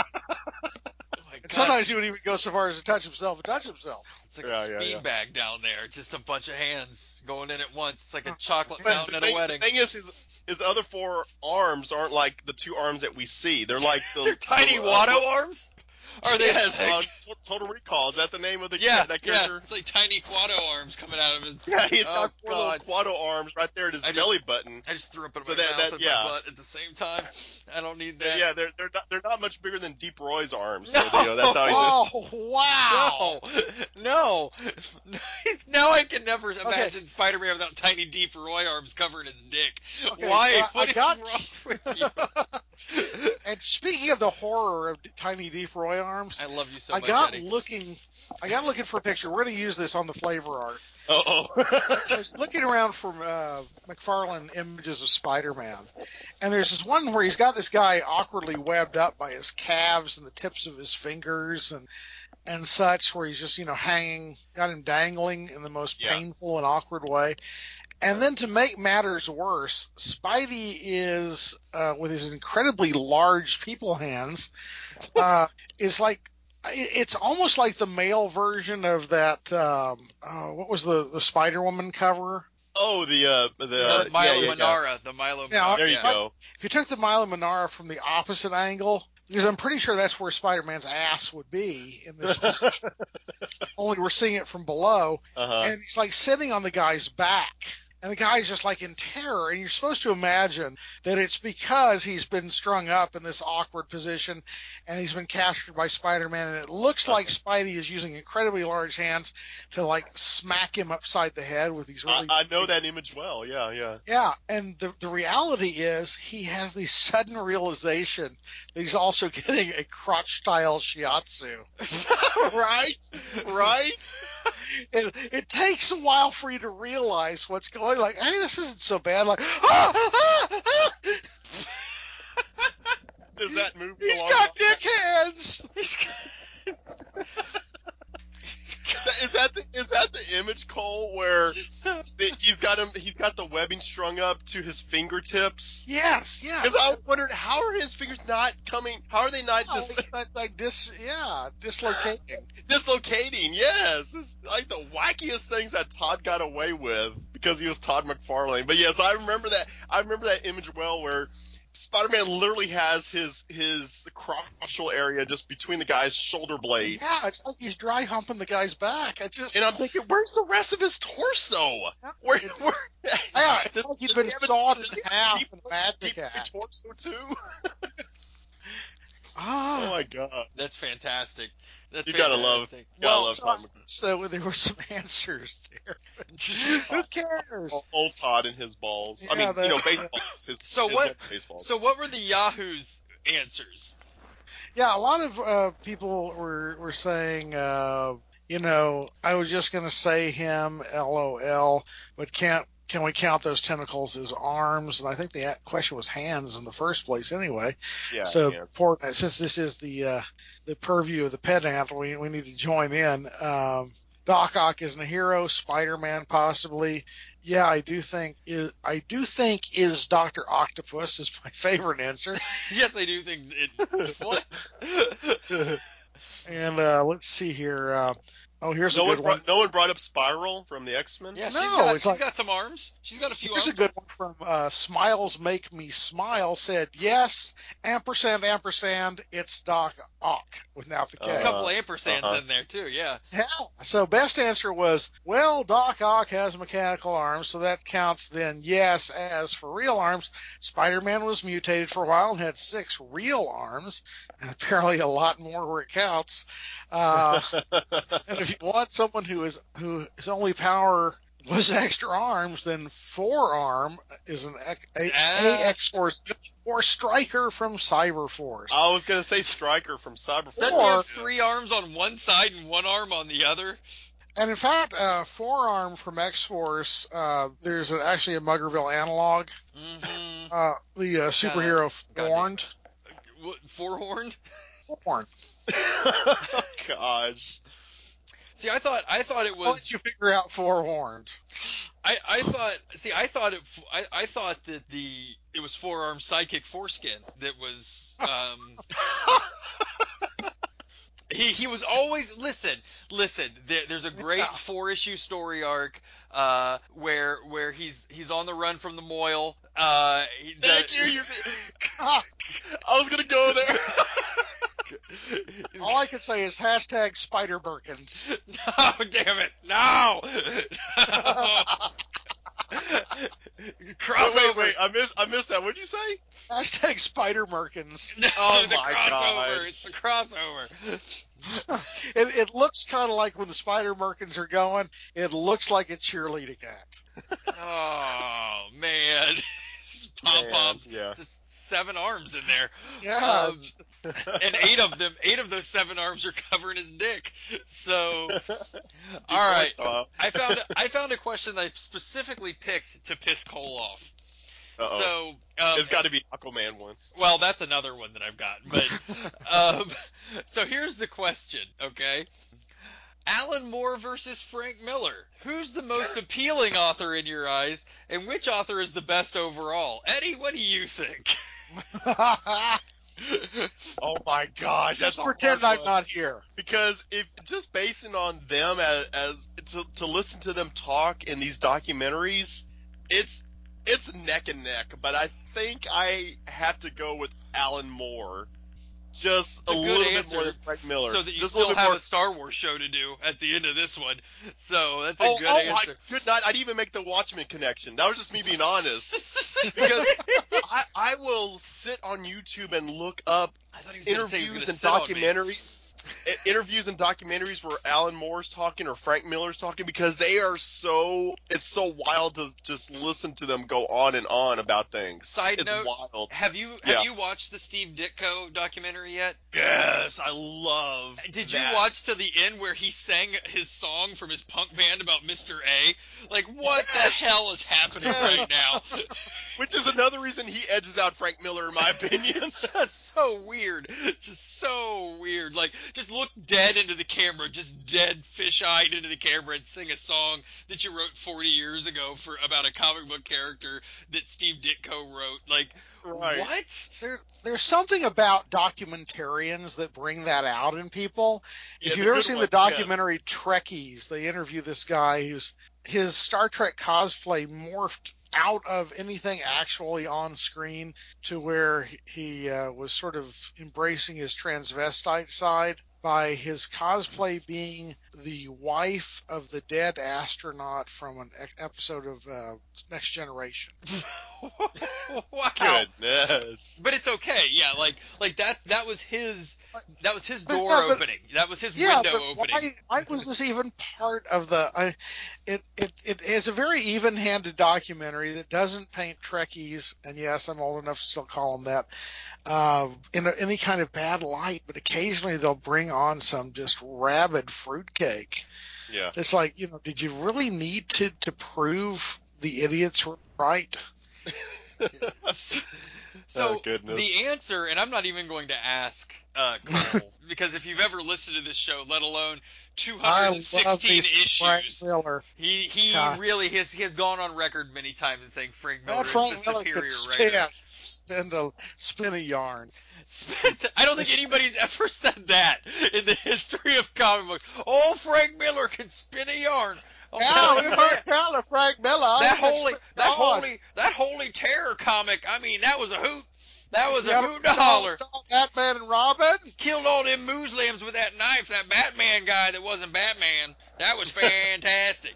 my And God. sometimes he would even go so far as to touch himself and touch himself. It's like Yeah, a yeah, speed yeah. bag down there, just a bunch of hands going in at once. It's like a chocolate But fountain the at thing, a wedding. the thing is, his his other four arms aren't like the two arms that we see. They're like the They're tiny the, Watto uh, arms? Are they? Yes, like- on T- Total Recall. Is that the name of the yeah, that yeah. character? It's like tiny Quado arms coming out of his. Yeah, he's oh, got four God. little Quado arms right there at his I just- belly button. I just threw up in So my that- mouth that- and yeah. my butt at the same time. I don't need that. Yeah, they're they're not they're not much bigger than Deep Roy's arms. No. So, you know, that's how he's. Oh, wow. No, no. Now I can never imagine Spider-Man without tiny deep Roy arms covering his dick. Okay, Why? well, I What is got- wrong with you? And speaking of the horror of Tiny Deep Roy arms, I love you so I much, got Eddie. looking, I got looking for a picture. We're going to use this on the flavor art. Uh oh. I was looking around for uh, McFarlane images of Spider-Man, and there's this one where he's got this guy awkwardly webbed up by his calves and the tips of his fingers and and such, where he's just, you know, hanging, got him dangling in the most Yeah. painful and awkward way. And then to make matters worse, Spidey is, uh, with his incredibly large people hands, uh, is like, it- it's almost like the male version of that, um, uh, what was the, the Spider-Woman cover? Oh, the uh the The Milo yeah, yeah, Manara. The Milo Yeah, Manara. There you yeah. go. If you took the Milo Manara from the opposite angle, because I'm pretty sure that's where Spider-Man's ass would be in this position, only we're seeing it from below, Uh-huh. and he's like sitting on the guy's back. And the guy's just like in terror, and you're supposed to imagine that it's because he's been strung up in this awkward position and he's been captured by Spider-Man, and it looks like Spidey is using incredibly large hands to like smack him upside the head with these I, really I know that image well. Yeah, yeah. Yeah, and the the reality is he has the sudden realization that he's also getting a crotch-style shiatsu. Right? Right? It, it takes a while for you to realize what's going. Like, hey, this isn't so bad. Like, ah, ah, ah. Does that move you He's along? got dick hands. Is that the is that the image, Cole, where the, he's got him he's got the webbing strung up to his fingertips? Yes, yes. Because I was wondering, how are his fingers not coming? How are they not Oh, just like, like, like dis, yeah, dislocating. dislocating? Yes, it's like the wackiest things that Todd got away with because he was Todd McFarlane. But yes, I remember that. I remember that image well, where Spider-Man literally has his his crotchal area just between the guy's shoulder blades. Yeah, it's like he's dry humping the guy's back. It's just, And I'm thinking, where's the rest of his torso? Where, where? yeah, it's like he's been Does he have a- sawed in does he have half deep- in a magic deep act. torso too? Ah. Oh my god! That's fantastic. That's You gotta love- fantastic. gotta well, love so, Todd so there were some answers there. Who cares? Old- Old Todd and his balls. I Yeah, mean, the- you know, baseballs. His, So his what- old Baseballs. so what were the Yahoo's answers? Yeah, a lot of uh, people were were saying, uh, you know, I was just going to say him, LOL, but can't. Can we count those tentacles as arms? And I think the question was hands in the first place, anyway. yeah, so yeah. for, since this is the uh, the purview of the pedant, we we need to join in. Um, Doc Ock isn't a hero. Spider-Man possibly. Yeah, I do think is I do think is Doctor Octopus is my favorite answer. Yes, I do think it. What? And uh, let's see here. Uh, Oh, here's No a one good one. brought no one brought up Spiral from the X-Men. Yeah, No, she's got it's she's like- got some arms. She's got a few Here's a arms. good one from uh, Smiles Make Me Smile. Said yes, ampersand ampersand. It's Doc Ock without the K. A couple Uh, ampersands uh-huh. in there too. Yeah. Hell, so best answer was, well, Doc Ock has mechanical arms, so that counts then, yes. As for real arms, Spider-Man was mutated for a while and had six real arms, and apparently a lot more where it counts. Uh, and if you want someone who is who his only power was extra arms, then Forearm is an a, a, Ah. a X-Force or Stryker from Cyberforce. I was gonna say Stryker from Cyberforce. Doesn't he Or- have three arms on one side and one arm on the other? And in fact, uh, Forearm from X-Force, uh, there's a, actually a Muggerville analog. Mm-hmm. Uh, the uh, superhero God. Warned. What, four-horned? Warned. Oh, gosh. See, I thought I thought it I'll let was. you figure out Forewarned. I, I thought. See, I thought it. I, I thought that the it was four-arm sidekick foreskin that was. Um, He he was always listen listen. There, there's a great Yeah. four issue story arc uh, where where he's he's on the run from the Moyle. Uh, he, the, Thank you. You. I was gonna go there. All I can say is hashtag Spider Birkins. No, damn it, no. Crossover. Wait, wait, wait. I missed. I missed that. What'd you say? Hashtag Spider Merkins. No, Oh the my crossover. gosh. It's the crossover. It, it looks kind of like when the Spider Merkins are going, it looks like a cheerleading act. Oh man, pom poms. Man, yeah. Just seven arms in there. Yeah. Um, and eight of them, eight of those seven arms are covering his dick. So, all right. Style. I found I found a question that I specifically picked to piss Cole off. Uh-oh. So, um, It's got to be Aquaman one. well, that's another one that I've got. But um, so here's the question, okay? Alan Moore versus Frank Miller. Who's the most appealing author in your eyes, and which author is the best overall? Eddie, what do you think? Oh my gosh, that's Just a pretend hard I'm one. not here. Because if just basing on them as, as to, to listen to them talk in these documentaries, it's it's neck and neck. But I think I have to go with Alan Moore, just It's a, a good little bit answer, more than Frank Miller. So that you just a still little bit have more. a Star Wars show to do at the end of this one. So that's a oh, good oh, answer. I, good night. I'd even make the Watchmen connection. That was just me being honest. Because I, I will sit on YouTube and look up I thought he was going to say he was interviews going and to sit on me. documentaries. interviews and documentaries where Alan Moore's talking or Frank Miller's talking, because they are so it's so wild to just listen to them go on and on about things. Side it's note, wild. have you have Yeah. you watched the Steve Ditko documentary yet? Yes, I love. Did that. you watch to the end where he sang his song from his punk band about Mister A? Like, what Yes. the hell is happening Yes. right now? Which is another reason he edges out Frank Miller, in my opinion. Just so weird. Just so weird. Like, just look dead into the camera, just dead fish-eyed into the camera and sing a song that you wrote forty years ago for about a comic book character that Steve Ditko wrote. Like, Right. what? There, there's something about documentarians that bring that out in people. Yeah, if the you've ever good seen ones, the documentary Trekkies, they interview this guy who's his Star Trek cosplay morphed out of anything actually on screen to where he, he uh, was sort of embracing his transvestite side by his cosplay being the wife of the dead astronaut from an e- episode of uh, Next Generation. Wow. Goodness. But it's okay, yeah. Like, like that. That was his. That was his But, door yeah, but- opening. That was his Yeah, window but opening. why, why was this even part of the? I, it it it is a very even-handed documentary that doesn't paint Trekkies, and yes, I'm old enough to still call them that, uh, in a, any kind of bad light. But occasionally they'll bring on some just rabid fruitcake. Yeah. It's like, you know, did you really need to to prove the idiots right? So Oh, goodness. the answer, and I'm not even going to ask uh, Cole, because if you've ever listened to this show, let alone I two hundred love sixteen me some Frank issues, Miller. he he God. really has he has gone on record many times in saying Frank Miller That is Frank the Miller could superior writer. stand, spin a spin a yarn. I don't think anybody's ever said that in the history of comic books. Oh, Frank Miller can spin a yarn. I'll Yeah, tell we you heard that. tell of Frank Miller. That He can holy, spin that yarn. holy, that holy terror comic. I mean, that was a hoot. That was You a ever hoot to read All holler. Star Batman and Robin? Killed all them Muslims with that knife. That Batman guy that wasn't Batman. That was fantastic.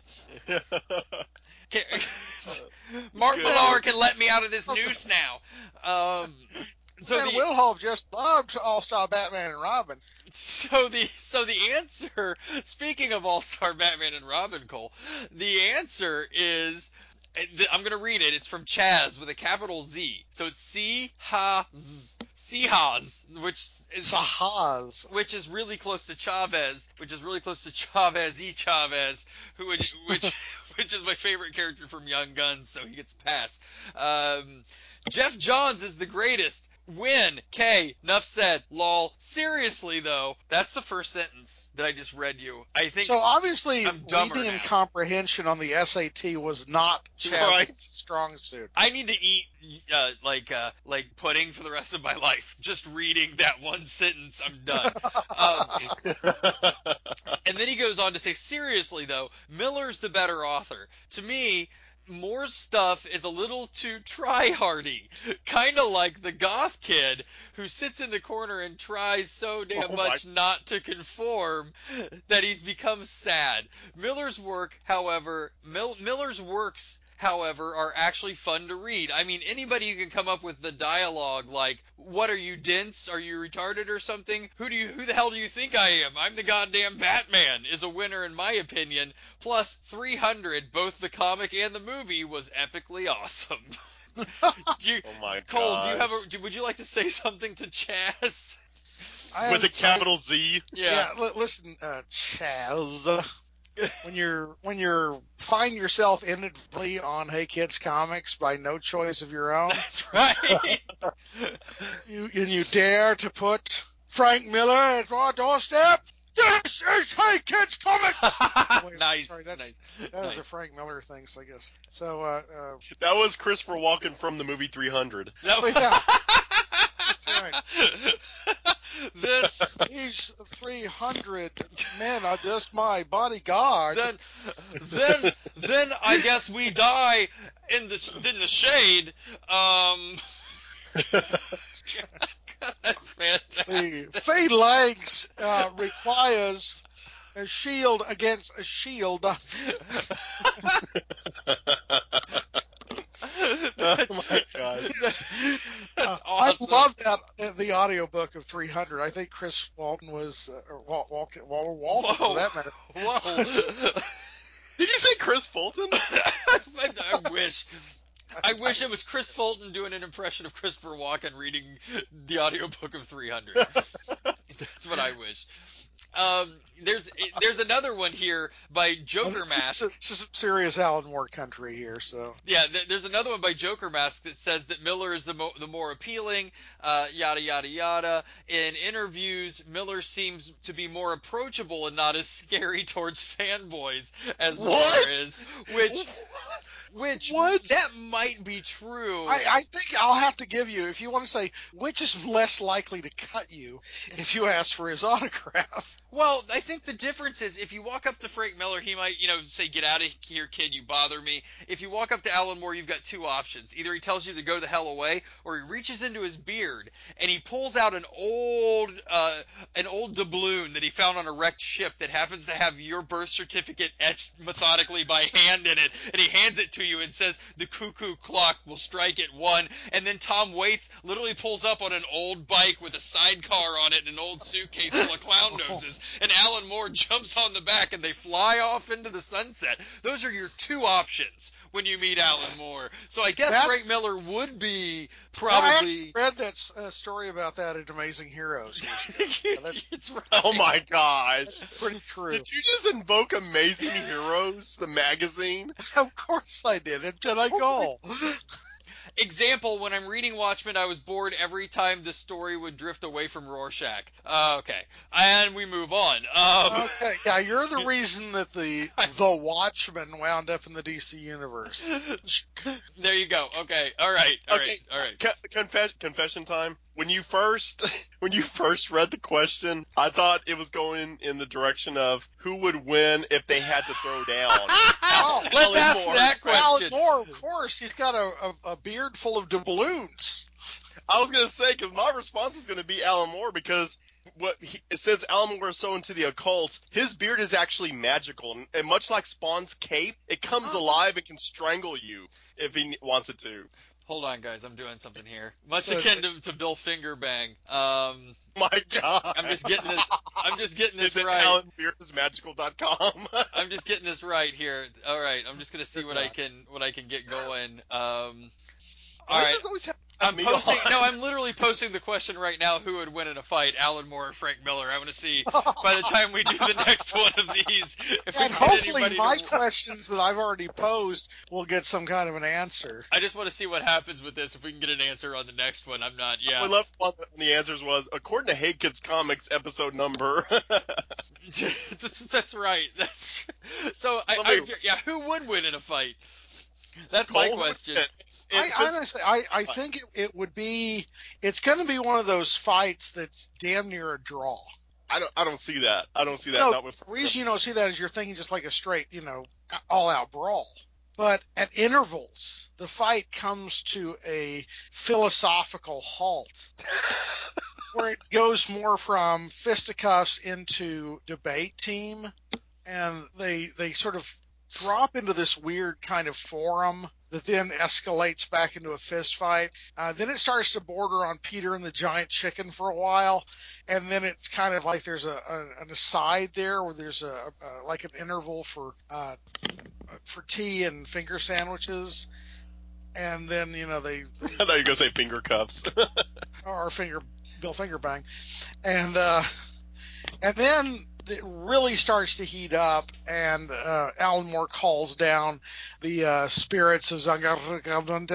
Mark Good. Millar can let me out of this noose now. Um, so And the Wilhelm just loved All Star Batman and Robin. so the so the answer. Speaking of All Star Batman and Robin, Cole, the answer is. I'm going to read it. It's from Chaz with a capital Z. So it's C-Ha-Z. C-Ha-Z, which is Sahaz. which is really close to Chavez, which is really close to Chavez E. Chavez, who which which which is my favorite character from Young Guns, so he gets a pass. Um, Jeff Johns is the greatest. Win. K. Nuff said. Lol. Seriously though, that's the first sentence that I just read you. I think So obviously, I'm dumber reading and now. comprehension on the S A T was not Chaz's Right. strong suit. I need to eat uh, like uh, like pudding for the rest of my life. Just reading that one sentence, I'm done. Um, and then he goes on to say, seriously though, Miller's the better author. To me, Moore's stuff is a little too try-hardy. Kind of like the goth kid who sits in the corner and tries so damn Oh my- much not to conform that he's become sad. Miller's work, however, Mil- Miller's works however, are actually fun to read. I mean, anybody who can come up with the dialogue like, what are you, dense? Are you retarded or something? Who do you, who the hell do you think I am? I'm the goddamn Batman, is a winner in my opinion. Plus, three hundred, both the comic and the movie, was epically awesome. you, Oh my Cole, do you gosh. have a, would you like to say something to Chaz? I With a have- capital Z. Yeah. Yeah, li- listen, uh, Chaz. When you're when you're find yourself inadvertently on Hey Kids Comics by no choice of your own, That's right. you and you dare to put Frank Miller at our doorstep. This is Hey Kids Comics. Wait, nice. sorry, that's nice. that was nice. a Frank Miller thing, so I guess. So, uh, uh, That was Christopher Walken from the movie three hundred. That oh, yeah, that's right. This These three hundred men are just my bodyguard. then then then I guess we die in the in the shade. Um, that's fantastic. The Fade Legs uh, requires a shield against a shield. Oh my gosh. That's Uh, awesome. I love that uh, the audiobook of three hundred. I think Chris Walton was, uh, or Wal- Walken, Wal- Walton Whoa. for that matter. Whoa. Did you say Chris Fulton? I, I wish. I wish it was Chris Fulton doing an impression of Christopher Walken reading the audiobook of three hundred. That's what I wish. Um, there's there's another one here by Joker Mask. It's a, it's a serious Alan Moore country here, so. Yeah, th- there's another one by Joker Mask that says that Miller is the mo- the more appealing, uh, yada yada yada. In interviews, Miller seems to be more approachable and not as scary towards fanboys as Moore What? is, which which What? that might be true. I, I think I'll have to give you, if you want to say which is less likely to cut you if you ask for his autograph. Well, I think the difference is if you walk up to Frank Miller, he might, you know, say, get out of here, kid, you bother me. If you walk up to Alan Moore, you've got two options. Either he tells you to go the hell away, or he reaches into his beard and he pulls out an old, uh, an old doubloon that he found on a wrecked ship that happens to have your birth certificate etched methodically by hand in it, and he hands it to you and says, the cuckoo clock will strike at one, and then Tom Waits literally pulls up on an old bike with a sidecar on it and an old suitcase full of clown noses, and Alan Moore jumps on the back and they fly off into the sunset. Those are your two options when you meet Alan Moore. So I guess That's- Frank Miller would be I actually probably... read that uh, story about that in Amazing Heroes. It's right. Oh my gosh. Pretty true. Did you just invoke Amazing Heroes, the magazine? Of course I did. And did I go? Example, when I'm reading Watchmen, I was bored every time the story would drift away from Rorschach. Uh, okay. And we move on. Um, Okay, yeah, you're the reason that the the Watchmen wound up in the D C universe. there you go. Okay. All right. All right. Okay, All right. co- confess- confession time. When you first when you first read the question, I thought it was going in the direction of who would win if they had to throw down. Oh, Let's Alan ask Moore. that question. Alan Moore, of course, he's got a, a, a beard full of doubloons. I was gonna say because my response was gonna be Alan Moore because what he, since Alan Moore is so into the occult, his beard is actually magical, and, and much like Spawn's cape, it comes Oh. alive and can strangle you if he wants it to. Hold on, guys. I'm doing something here. Much So- akin to, to Bill Fingerbang. Um, My God, I'm just getting this. I'm just getting this is it right. alan beard is magical dot com? I'm just getting this right here. All right. I'm just gonna see what I can what I can get going. Um, all Why right. does this always have I'm me posting. on? No, I'm literally posting the question right now: who would win in a fight, Alan Moore or Frank Miller? I want to see by the time we do the next one of these if we And can get hopefully anybody my to. questions that I've already posed will get some kind of an answer. I just want to see what happens with this. If we can get an answer on the next one, I'm not. I Yeah, would love one that the answers was according to Hey Kids Comics episode number. that's right. That's so. I, Somebody- I, yeah, who would win in a fight? That's my Cole, question. and- I and- honestly, I, I think it, it would be, it's going to be one of those fights that's damn near a draw. I don't. I don't see that. I don't see that. No, Not with the reason you don't see that is you're thinking just like a straight, you know, all-out brawl. But at intervals, the fight comes to a philosophical halt, where it goes more from fisticuffs into debate team, and they they sort of drop into this weird kind of forum that then escalates back into a fist fight. Uh, then it starts to border on Peter and the Giant Chicken for a while, and then it's kind of like there's a, a an aside there where there's a, a like an interval for uh, for tea and finger sandwiches, and then you know they, they I thought you were gonna say finger cuffs. or finger Bill Fingerbang, and uh, and then it really starts to heat up, and uh, Alan Moore calls down the uh, spirits of Zangar.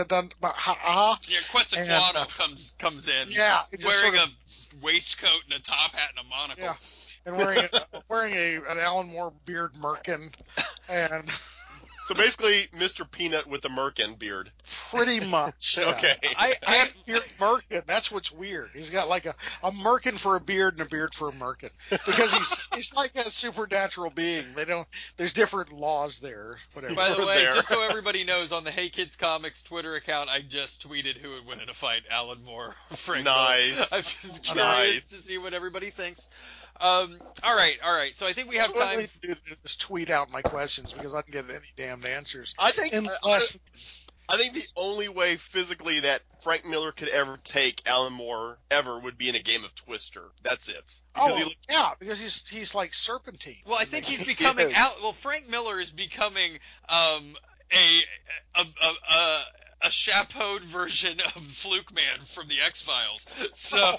Yeah, Quetzalcoatl And, uh, comes comes in. Yeah, it just wearing sort of, a waistcoat and a top hat and a monocle. yeah, and wearing a, wearing a an Alan Moore beard merkin, and So basically, Mister Peanut with a merkin beard. pretty much. Yeah. Okay. I, I And beard merkin. That's what's weird. He's got like a, a merkin for a beard and a beard for a merkin because he's he's like a supernatural being. They don't. There's different laws there. Whatever. by the We're way, there. just so everybody knows, on the Hey Kids Comics Twitter account, I just tweeted who would win in a fight, Alan Moore or Frank Miller. Nice. I'm just curious Nice. to see what everybody thinks. Um, all right, all right. So I think we have What I time. need to do is just tweet out my questions because I can get any damned answers. I think. Unless I, I think the only way physically that Frank Miller could ever take Alan Moore ever would be in a game of Twister. That's it. Because oh he looked- yeah, because he's he's like serpentine. Well, I think he's becoming Yes. out. Well, Frank Miller is becoming um, a a a. a a chapeaued version of Fluke Man from the X Files. So,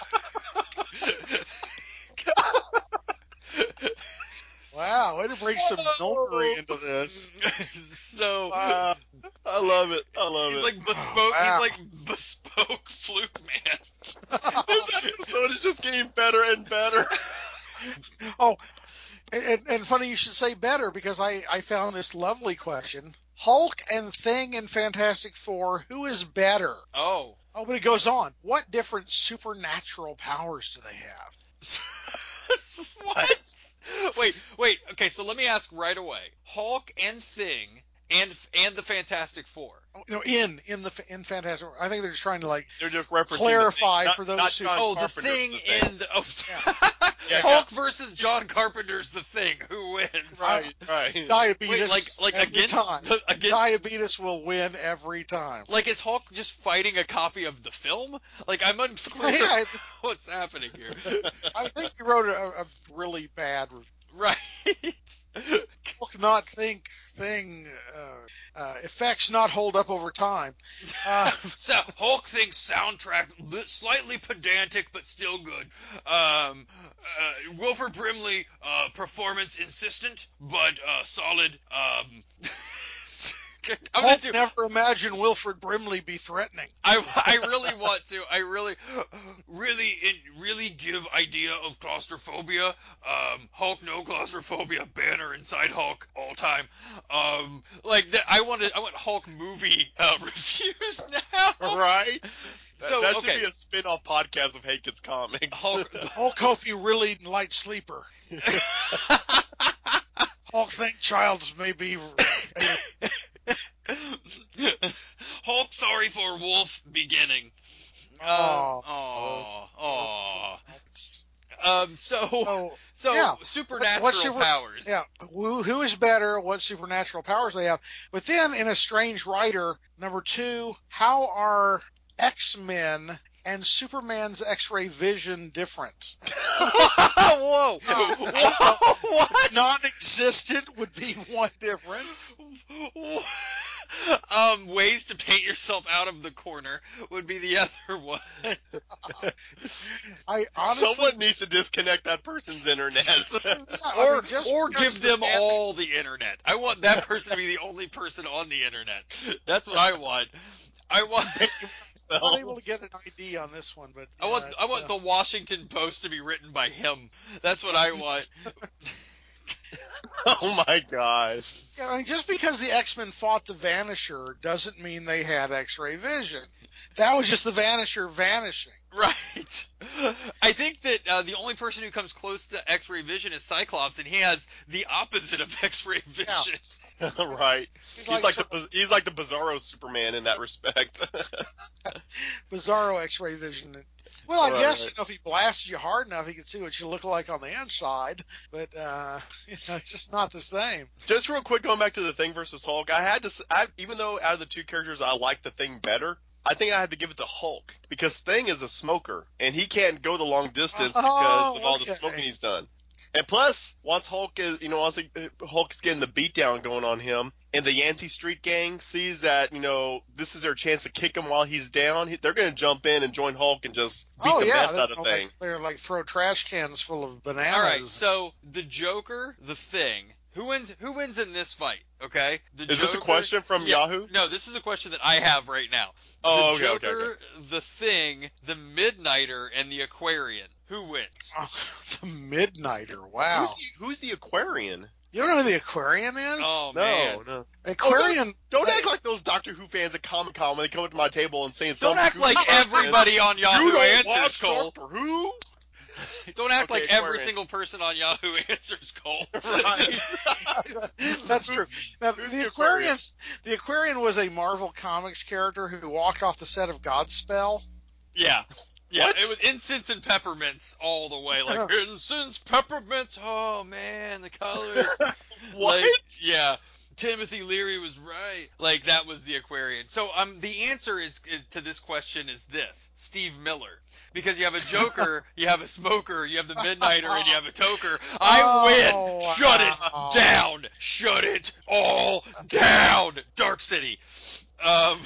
Wow, way to bring some milkery into this. so Wow. I love it. I love he's it. like bespoke. Oh, wow. He's like bespoke Fluke Man. This episode is just getting better and better. Oh, and, and funny you should say better because I, I found this lovely question. Hulk and Thing in Fantastic Four, who is better? Oh, Oh, but it goes on. What different supernatural powers do they have? what? Wait, wait. Okay, so let me ask right away. Hulk and Thing and and the Fantastic Four. Oh, no, in in the in Fantastic Four. I think they're just trying to like They're just referencing clarify the thing, for not- those not who. John Oh, the Carpenter's Thing The Thing. in the oh, Yeah, Hulk versus John Carpenter's The Thing. Who wins? Right, right. Diabetes. Wait, like like every against time. the, against Diabetes will win every time. like is Hulk just fighting a copy of the film? Like I'm unclear Yeah, what's happening here. I think you wrote a, a really bad. Right. Hulk not think thing uh, uh, effects not hold up over time. Uh, So Hulk thinks soundtrack li- slightly pedantic but still good. Um, uh, Wilford Brimley uh, performance insistent but uh, solid. Um, I'm gonna Hulk do. never imagined Wilfred Brimley be threatening. I, I really want to. I really, really, it really give idea of claustrophobia. Um, Hulk, no claustrophobia. Banner inside Hulk all time. Um, like that. I want to. I want Hulk movie uh, reviews now. Right? So that should okay, be a spin-off podcast of Hey Kids Comics. Hulk. Hulk hope you really light sleeper. Hulk think childs may be. Hulk, sorry for Wolf beginning. Oh. Oh, oh. It's- Um, so, Oh, so yeah. supernatural What super- powers. Yeah, who, who is better? What supernatural powers they have? But then, in a strange writer, number two, how are X-Men and Superman's X-ray vision different? Whoa! Whoa! What? Non-existent would be one difference. um, ways to paint yourself out of the corner would be the other one. I honestly, Someone needs to disconnect that person's internet. yeah, I Or, mean, just or because give the them fan- all the internet. I want that person to be the only person on the internet. That's what I want. I want. I'm not able to get an I D on this one, but I want. uh, I want uh, the Washington Post to be written by him. That's what I want. Oh my gosh. Yeah, I mean, just because the X-Men fought the Vanisher doesn't mean they had X-ray vision. That was just the Vanisher vanishing. Right. I think that uh, the only person who comes close to X-ray vision is Cyclops, and he has the opposite of X-ray vision. Right. He's, like like, sort the he's like the Bizarro Superman in that respect. Bizarro X-ray vision. Well, I Right, guess right. you know if he blasts you hard enough, he can see what you look like on the inside. But uh, you know, it's just not the same. Just real quick, going back to the Thing versus Hulk, I had to, s- I, even though out of the two characters I like the Thing better, I think I had to give it to Hulk because Thing is a smoker and he can't go the long distance Oh, because of all okay. the smoking he's done. And plus, once Hulk is, you know, once Hulk's getting the beatdown going on him, and the Yancey Street gang sees that, you know, this is their chance to kick him while he's down, he- they're going to jump in and join Hulk and just beat oh the yeah, mess they're, out of like, Thing. they're like throw trash cans full of bananas. All right, so the Joker, the Thing. Who wins? Who wins in this fight? Okay. The Is this a Joker- question from yeah, Yahoo? No, this is a question that I have right now. Oh, the okay, okay, Joker, okay. the Thing, the Midnighter, and the Aquarian. Who wins? Oh, the Midnighter. Wow. Who's the, who's the Aquarian? You don't know who the Aquarian is? Oh No, man. no. Aquarian. Don't they- act like those Doctor Who fans at Comic Con when they come up to my table and saying Don't some act goofy like person, everybody on Yahoo you don't Answers, watch Cole. Doctor Who? Don't act Okay, like every Aquarian. single person on Yahoo Answers, Cole. Right. That's true. Now, Who's the the Aquarian, Aquarian? the Aquarian was a Marvel Comics character who walked off the set of Godspell. Yeah. Yeah, What? it was incense and peppermints all the way. Like, incense, peppermints, oh man, the colors. What? Like, yeah. Timothy Leary was right. Like, that was the Aquarian. So, um, the answer is, is to this question is this. Steve Miller. Because you have a Joker, you have a smoker, you have the Midnighter, and you have a toker. I Oh, win! Shut wow. it down! Shut it all down! Dark City. Um...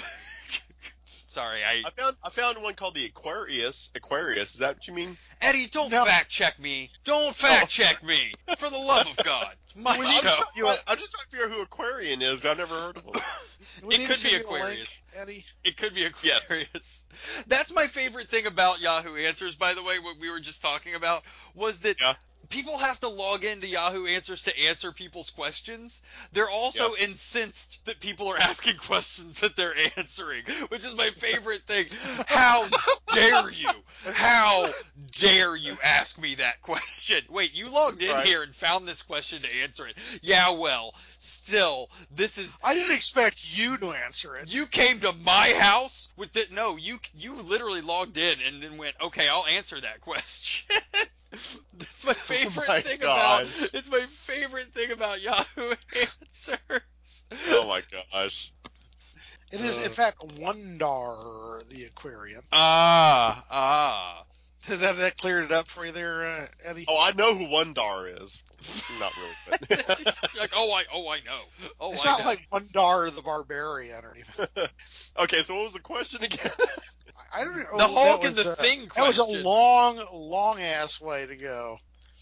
Sorry, I I found I found one called the Aquarius. Aquarius, is that what you mean? Eddie, don't No. fact check me. Don't fact check me. For the love of God. It's my We I'm need to show. just, you a- I'm just trying to figure out who Aquarian is. I've never heard of him. We It need could to be send you a link, Aquarius. Eddie. It could be Yes. Aquarius. That's my favorite thing about Yahoo Answers, by the way, what we were just talking about, was that Yeah. people have to log into Yahoo Answers to answer people's questions. They're also Yeah. incensed that people are asking questions that they're answering, which is my favorite thing. How dare you? How dare you ask me that question? Wait, you logged in Right. here and found this question to answer it. Yeah, well, still, this is I didn't expect you to answer it. you came to my house with the no, you you literally logged in and then went, okay, I'll answer that question. That's my favorite my thing gosh. about it's my favorite thing about Yahoo Answers. Oh my gosh. It is, in Uh. fact, Wondar the Aquarian. Ah, ah. That, that cleared it up for you there, uh, Eddie? Oh, I know who Wondar is. Not really, but Like, oh I oh I know. Oh It's I not know. like Wondar the Barbarian or anything. okay. So what was the question again? I don't know. The that Hulk and was, the uh, Thing That was a question. long, long ass way to go.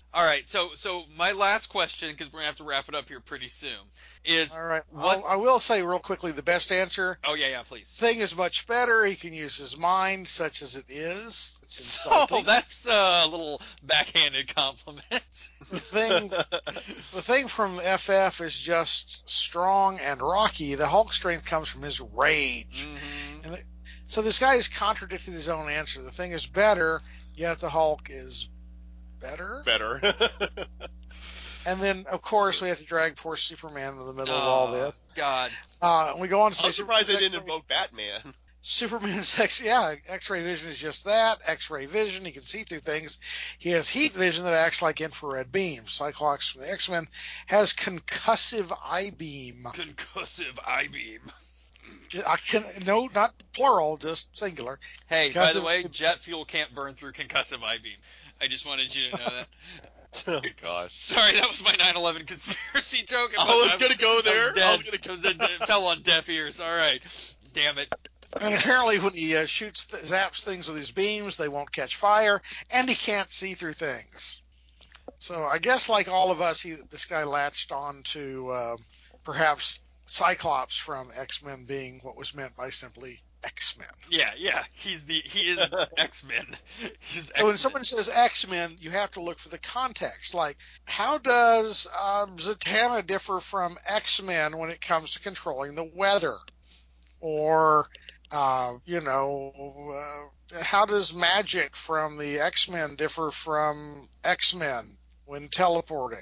All right, so so my last question, because we're gonna have to wrap it up here pretty soon, is All right. what? I'll, I will say real quickly the best answer. Oh yeah, yeah, please. Thing is much better. He can use his mind, such as it is. It's So insulting. that's uh, a little backhanded compliment. The thing, the thing from F F is just strong and rocky. The Hulk strength comes from his rage. Mm-hmm. And the, so this guy has contradicted his own answer. The thing is better, yet the Hulk is better. Better. And then, of course, we have to drag poor Superman in the middle of all Oh this. God. Uh, and we go on to say I'm surprised they Superman's didn't X-ray- invoke Batman. Superman's X, yeah, X-ray vision is just that. X-ray vision, he can see through things. He has heat vision that acts like infrared beams. Cyclops from the X-Men has concussive eye beam. Concussive eye beam. I can no, not plural, just singular. Hey, by the Concussive- way, jet fuel can't burn through concussive eye beam. I just wanted you to know that. Oh gosh. Sorry, that was my nine eleven conspiracy joke. It I was gonna go I there. was dead. I was gonna It, was dead. It fell on deaf ears. All right. Damn it. And apparently, when he uh, shoots, th- zaps things with his beams, they won't catch fire, and he can't see through things. So I guess, like all of us, he, this guy latched on to uh, perhaps Cyclops from X-Men being what was meant by simply X-Men. Yeah, yeah. He's the he is X-Men. He's So when X-Men. someone says X-Men, you have to look for the context. Like, how does um, Zatanna differ from X-Men when it comes to controlling the weather? Or, uh, you know, uh, how does Magic from the X-Men differ from X-Men when teleporting?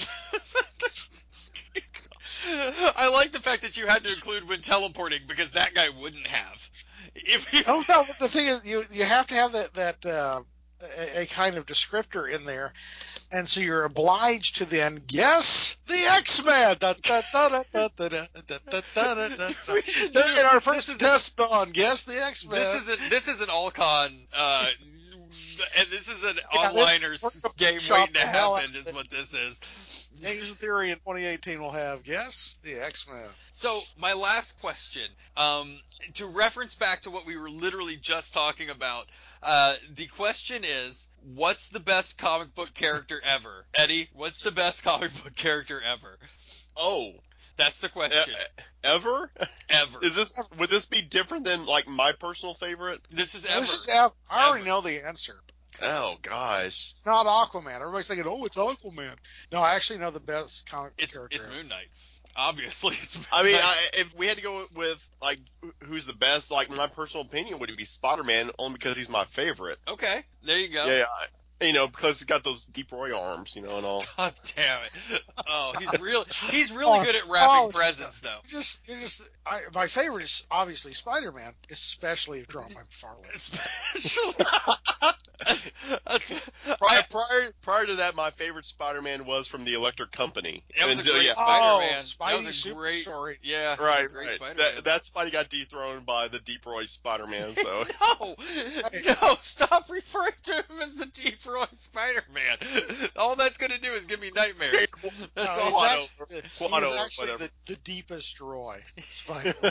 I like the fact that you had to include when teleporting because that guy wouldn't have. If you, Oh no! But the thing is, you you have to have that that uh, a, a kind of descriptor in there, and so you're obliged to then guess the X-Men. Da, da, da, da, da, da, da, da, da, da, da. We should Let's do- get our this first is- test on guess the X-Men. this is a, this is an Alcon, uh, and this is an Yeah, this- onliners game Shop waiting to the hell happen. out of Is it. what this is. Games of Theory in twenty eighteen will have guess the X-Men. So my last question, um, to reference back to what we were literally just talking about, uh, the question is, what's the best comic book character ever? Eddie, what's the best comic book character ever? Oh, That's the e- question. ever? Ever. Is this would this be different than like my personal favorite? This is Now, ever. This is Av- I already Ever. know the answer. Oh gosh. It's not Aquaman. Everybody's thinking, oh, it's Aquaman. No, I actually know the best comic book It's character. it's ever. Moon Knight. Obviously, it's Moon I mean, Knight. I, if we had to go with like wh- who's the best, like my personal opinion would be Spider-Man, only because he's my favorite. Okay, there you go. Yeah, yeah, you know, because he's got those deep Roy arms, you know, and all. God damn it! Oh, he's really he's really Oh, good at wrapping oh, presents, though. You just, you just. I, my favorite is obviously Spider-Man, especially if drawn by Farley. Especially. That's- Prior, I- prior, prior to that, my favorite Spider-Man was from the Electric Company. That was a Until- great yeah, Spider-Man. Oh, That Spidey was a super great story. Yeah, right, great right. Spider-Man. That, that Spidey got dethroned by the Deep Roy Spider-Man. So No, no, stop referring to him as the Deep Roy Spider-Man. All that's going to do is give me nightmares. That's No, all. it's Quado, actually, the, he Quado, is actually whatever. the, the deepest Roy. Spider-Man.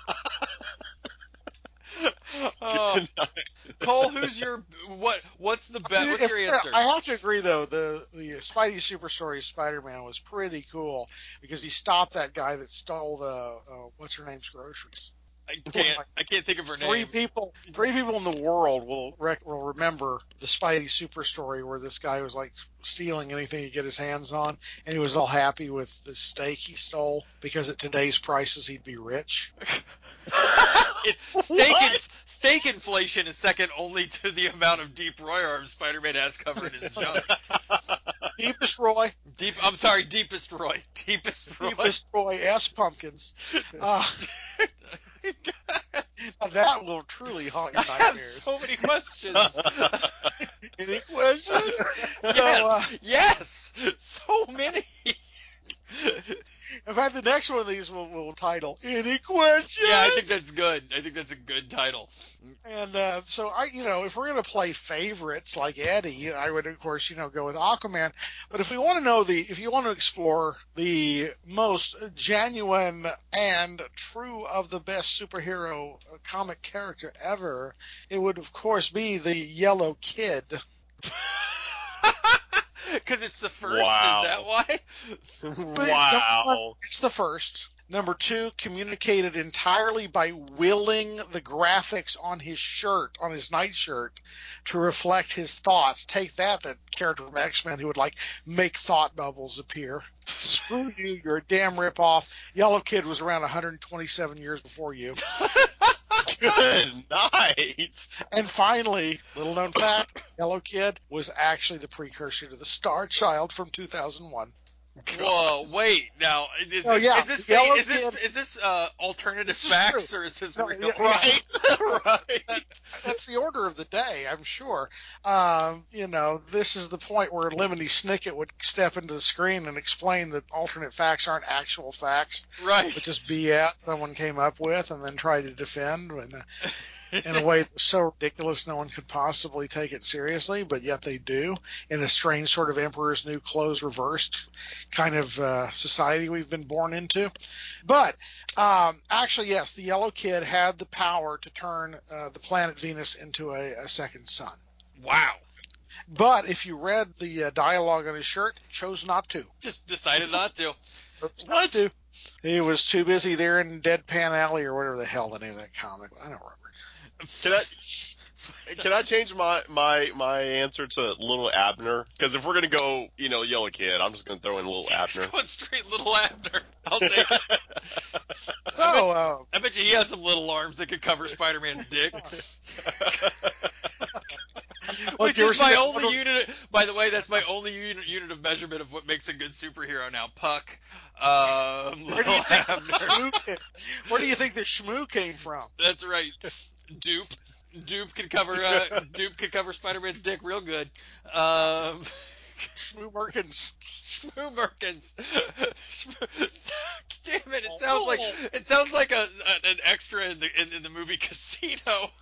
Oh, Cole, who's your what? What's the best? What's your If- answer? I have to agree, though, the the Spidey Super Story Spider-Man was pretty cool because he stopped that guy that stole the uh, what's her name's groceries. I can't. I can't think of her Three name. people, three people in the world will rec- will remember the Spidey Super Story where this guy was like stealing anything he could get his hands on, and he was all happy with the steak he stole because at today's prices he'd be rich. It, steak, in, steak inflation is second only to the amount of Deep Roy arms Spider-Man has covered his junk. Deepest Roy, Deep. I'm sorry, Deepest Roy. Deepest Roy. deepest Roy S pumpkins. Uh, now that will truly haunt your I have nightmares. so many questions. Any questions? Yes, So, uh, yes, so many. in fact, the next one of these will, will title "Any Questions?" Yeah, I think that's good. I think that's a good title. And uh, so I, you know, if we're gonna play favorites like Eddie, I would of course, you know, go with Aquaman. But if we want to know the, if you want to explore the most genuine and true of the best superhero uh, comic character ever, it would of course be the Yellow Kid. Because it's the first. Wow. Is that why? But Wow. number one, it's the first. Number two, communicated entirely by willing the graphics on his shirt, on his nightshirt, to reflect his thoughts. Take that, that character from X-Men who would like make thought bubbles appear. Screw you, you're a damn ripoff. Yellow Kid was around one hundred twenty-seven years before you. Good night. And finally, little known fact, Yellow Kid was actually the precursor to the Star Child from two thousand one. Whoa, wait, now, is Oh, this, yeah, is this, the fa- Yellow is this, Kid- is this, uh, alternative This is facts, true. or is this No, real? yeah, Right. Right. That, that's the order of the day, I'm sure. Um, you know, this is the point where Lemony Snicket would step into the screen and explain that alternate facts aren't actual facts, Right. but just B S someone came up with and then tried to defend in a, in a way that was so ridiculous no one could possibly take it seriously, but yet they do, in a strange sort of Emperor's New Clothes reversed kind of uh, society we've been born into. But um, actually, yes, the Yellow Kid had the power to turn uh, the planet Venus into a, a second sun. Wow. But if you read the uh, dialogue on his shirt, chose not to. Just decided not to. Chose not to. He was too busy there in Deadpan Alley or whatever the hell the name of that comic. I don't remember. Can I can I change my my my answer to Little Abner? Because if we're gonna go, you know, Yellow Kid, I'm just gonna throw in Little Abner. Going straight Little Abner. I'll take it. So, uh, I bet you he has some little arms that could cover Spider-Man's dick. Which you ever is seen my that only one- unit. By the way, that's my only unit, unit of measurement of what makes a good superhero now. Puck, um, Where do Little you think the Abner. shmoo came- Where do you think the shmoo came from? That's right. Dupe. Dupe could cover. Uh, Dupe could cover Spider-Man's dick real good. Um, Shmoo Merkins. Shmoo Merkins. Damn it! It sounds like it sounds like a, a an extra in the in, in the movie Casino.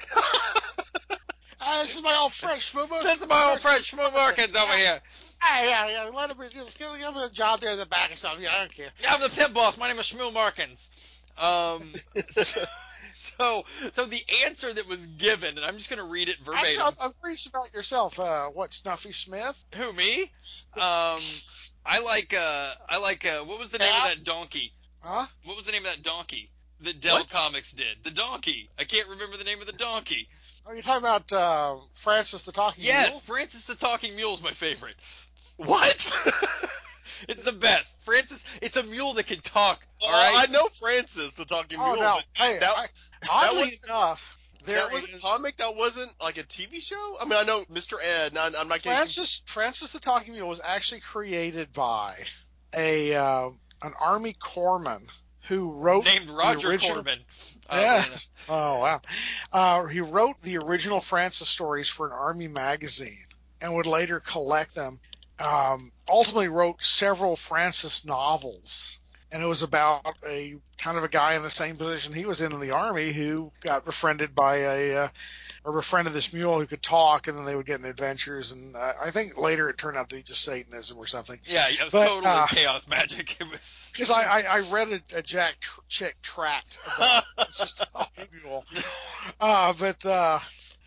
Uh, this is my old friend Shmoo Merkins. This is my old friend Shmoo Merkins over here. Hey, yeah, yeah, let him just give, give him a job there in the back or something. Yeah, I don't care. Yeah, I'm the pit boss. My name is Shmoo Markins. Um, so, so, so the answer that was given, and I'm just going to read it verbatim. Actually, I'm, I'm curious about yourself. Uh, what, Snuffy Smith? Who, me? Um, I like, uh, I like, uh, what was the name Yeah. of that donkey? Huh? What was the name of that donkey that Dell What? Comics did? The donkey. I can't remember the name of the donkey. Are you talking about uh, Francis the Talking Yes, Mule? Francis the Talking Mule is my favorite. What? It's the best. Francis, it's a mule that can talk, Well, alright? I know Francis, the talking Oh, mule, no. but Hey, that, I, that oddly was- enough, there that was is a comic. That wasn't like a T V show. I mean, I know Mister Ed. And I, I'm not getting. Francis Francis the Talking Mule was actually created by a uh, an Army corpsman who wrote Named Roger the original, Corman. Yes. Oh wow. Uh, he wrote the original Francis stories for an Army magazine and would later collect them. Um, ultimately wrote several Francis novels, and it was about a kind of a guy in the same position he was in in the Army who got befriended by a uh, or befriended this mule who could talk, and then they would get in adventures. And uh, I think later it turned out to be just Satanism or something. Yeah, it was But, totally uh, chaos magic. It was. Because I, I, I read a, a Jack Tr- Chick tract about it's just a talking mule. Uh, but uh,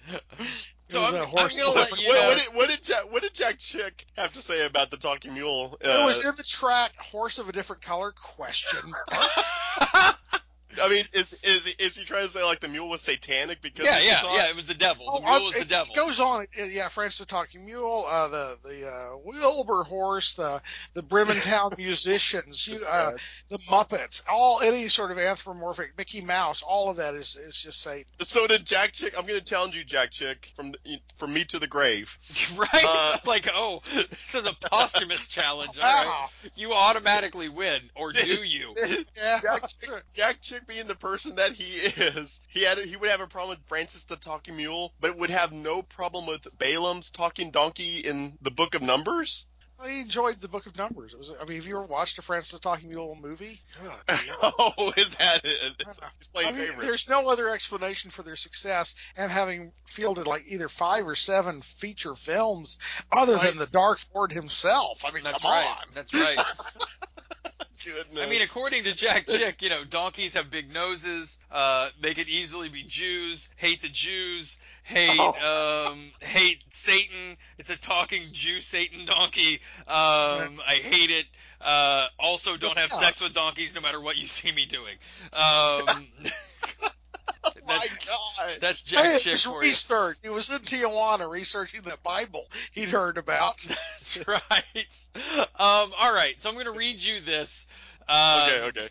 it So was I'm, a I'm horse. gonna let you what, know. what did what did Jack what did Jack Chick have to say about the talking mule? Uh, It was in the track, horse of a different color, question mark. I mean, is is is he trying to say like the mule was satanic because Yeah, he yeah, thought- yeah. It was the devil. The Oh, mule was uh, the devil. It goes on. Uh, Yeah, Francis the Talking Mule, uh, the the uh, Wilbur Horse, the the Brementown Musicians, you, uh, the Muppets, all any sort of anthropomorphic Mickey Mouse, all of that is is just Satan. So did Jack Chick? I'm going to challenge you, Jack Chick, from the, from me to the grave. Right? Uh, I'm like, oh, this is a posthumous challenge. All right, Wow. you automatically win, or do you? Yeah, Jack Chick, Jack Chick being the person that he is, he had he would have a problem with Francis the Talking Mule, but would have no problem with Balaam's talking donkey in the Book of Numbers. I enjoyed the Book of Numbers. It was, I mean, have you ever watched a Francis the Talking Mule movie? God, Oh, is that it? It's his I playing mean, favorite. there's no other explanation for their success, and having fielded like either five or seven feature films, other Right. than the Dark Lord himself. I mean, That's come right. on. That's right. goodness. I mean, according to Jack Chick, you know, donkeys have big noses. Uh, they could easily be Jews. Hate the Jews. Hate Oh. um, hate Satan. It's a talking Jew Satan donkey. Um, I hate it. Uh, also, don't have Yeah. sex with donkeys, no matter what you see me doing. Um, oh my that's God. that's Jack Hey, Chick it's for you. research. He was in Tijuana researching that Bible he'd heard about. That's right. Um, all right, so I'm going to read you this. Um, Okay, okay.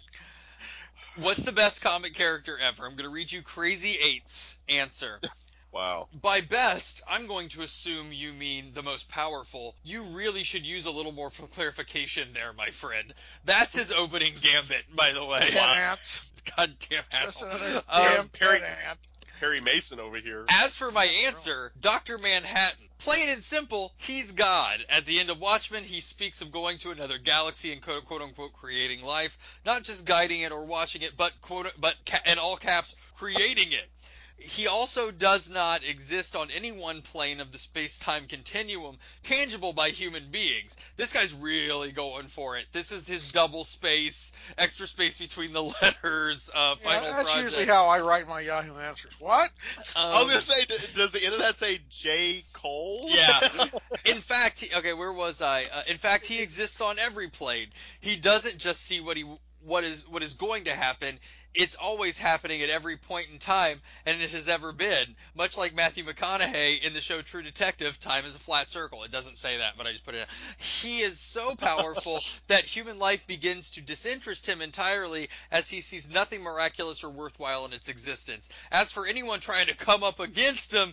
What's the best comic character ever? I'm going to read you Crazy Eight's answer. Wow. By best, I'm going to assume you mean the most powerful. You really should use a little more clarification there, my friend. That's his opening gambit, by the way. Pedant. Goddamn That's asshole. another Um, damn Perry- pedant. Harry Mason over here. As for my answer, Doctor Manhattan. Plain and simple, he's God. At the end of Watchmen, he speaks of going to another galaxy and quote, quote unquote creating life, not just guiding it or watching it, but quote, but ca- in all caps, creating it. He also does not exist on any one plane of the space-time continuum, tangible by human beings. This guy's really going for it. This is his double space, extra space between the letters, uh, Yeah, final that's project. usually how I write my Yahoo answers. What? I was Um, gonna say, d- does the end of that say J. Cole? Yeah. In fact, he, okay, where was I? Uh, in fact, he exists on every plane. He doesn't just see what he what is what is going to happen. It's always happening at every point in time, and it has ever been. Much like Matthew McConaughey in the show True Detective, time is a flat circle. It doesn't say that, but I just put it in. He is so powerful that human life begins to disinterest him entirely as he sees nothing miraculous or worthwhile in its existence. As for anyone trying to come up against him,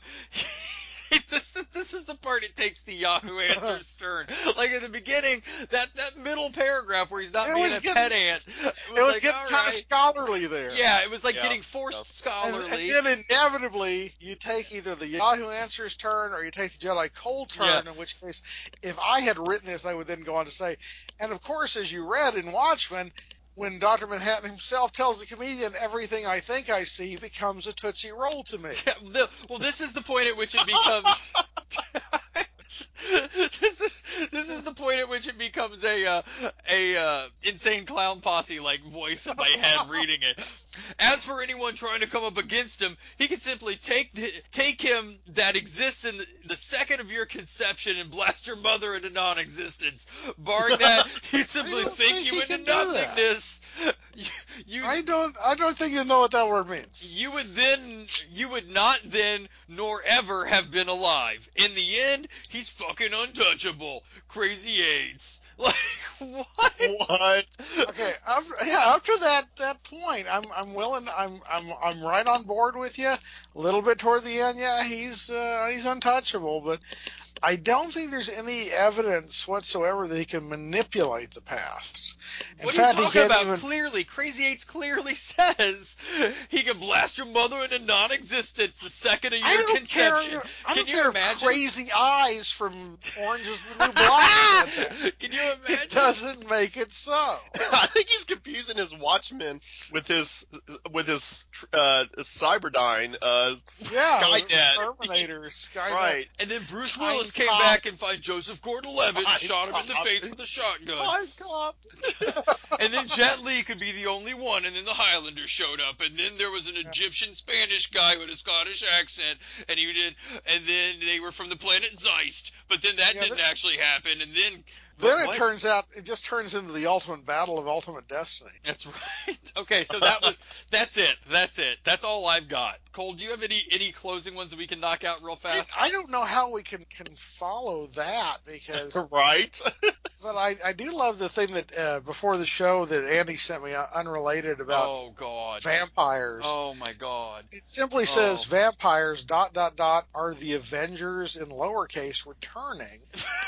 this, this is the part it takes the Yahoo Answers turn. Like in the beginning, that, that middle paragraph where he's not It being was a getting- pedant. It was, It was like, getting all kind of right. scholarly there. Yeah, it was like Yeah. getting forced And, scholarly. and then inevitably, you take either the Yahoo Answers turn or you take the Jedi Cole turn, Yeah. in which case, if I had written this, I would then go on to say, and of course, as you read in Watchmen, when Doctor Manhattan himself tells the comedian, everything I think I see becomes a Tootsie Roll to me. Yeah, the, well, this is the point at which it becomes. this is this is the point at which it becomes a uh, a uh, insane clown posse like voice in my head reading it. As for anyone trying to come up against him, he can simply take the, take him that exists in the, the second of your conception and blast your mother into non-existence. Barring that, he'd simply I don't think think you he into can do that. nothingness. You, I don't. I don't think you know what that word means. you would then, you would not then, nor ever have been alive. In the end, he's fucking untouchable. Crazy AIDS. Like, what? What? Okay, after, yeah. Up to that that point, I'm I'm willing. I'm I'm I'm right on board with you. A little bit toward the end, yeah, he's uh, he's untouchable, but I don't think there's any evidence whatsoever that he can manipulate the past. In What fact, are you he talking can't about? even. Clearly, Crazy Eights clearly says he can blast your mother into non-existence the second of I your don't conception. care. I Can don't you care imagine? if Crazy Eyes from Orange is the New Black said that. Can you imagine? It doesn't make it so. I think he's confusing his Watchmen with his with his uh, Cyberdyne uh, Yeah, Skynet. Terminator, Skynet. Right. And then Bruce Time Willis came cop. back and found Joseph Gordon-Levitt and Time shot him in the cop. face with a shotgun. Time cop. And then Jet Li could be the only one, and then the Highlanders showed up, and then there was an Egyptian Spanish guy with a Scottish accent, and he did, and then they were from the planet Zeist, but then that Yeah, didn't that- actually happen, and then Then it what? turns out it just turns into the ultimate battle of ultimate destiny. That's right. Okay, so that was that's it. That's it. That's all I've got. Cole, do you have any any closing ones that we can knock out real fast? I, I don't know how we can, can follow that because, Right. but I, I do love the thing that uh, before the show that Andy sent me uh, unrelated about Oh God. vampires. Oh my God. It simply says Oh. vampires dot dot dot are the Avengers in lowercase returning.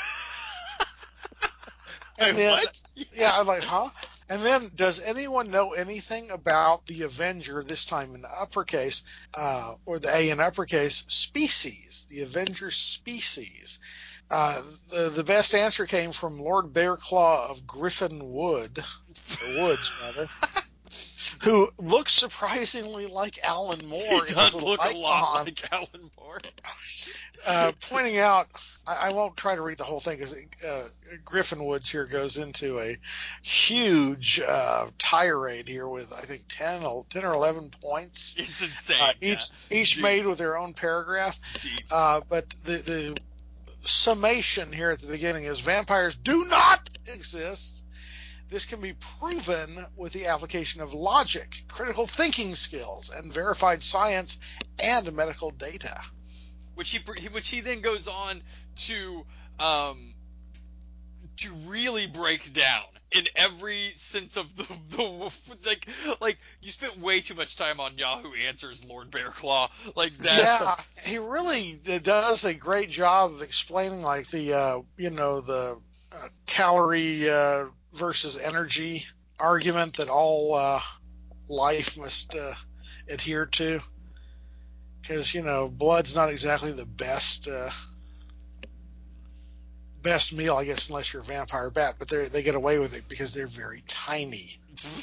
And Wait, then, what? yeah, I'm like, huh? And then, does anyone know anything about the Avenger, this time in uppercase, uh, or the A in uppercase, species, the Avenger species? Uh, the, the best answer came from Lord Bearclaw of Griffin Wood, or Woods, rather, who looks surprisingly like Alan Moore. He in his does little look a lot icon. like Alan Moore. Uh, pointing out, I, I won't try to read the whole thing because uh, Griffin Woods here goes into a huge uh, tirade here with I think ten, ten or eleven points. It's insane. Uh, yeah. each each Deep. made with their own paragraph. Deep. Uh, but the the summation here at the beginning is vampires do not exist. This can be proven with the application of logic, critical thinking skills, and verified science and medical data. Which he which he then goes on to um, to really break down in every sense of the, the like like you spent way too much time on Yahoo Answers, Lord Bearclaw. Like that's yeah, he really does a great job of explaining like the uh, you know the uh, calorie uh, versus energy argument that all uh, life must uh, adhere to. Because, you know, blood's not exactly the best uh, best meal, I guess, unless you're a vampire bat. But they they get away with it because they're very tiny.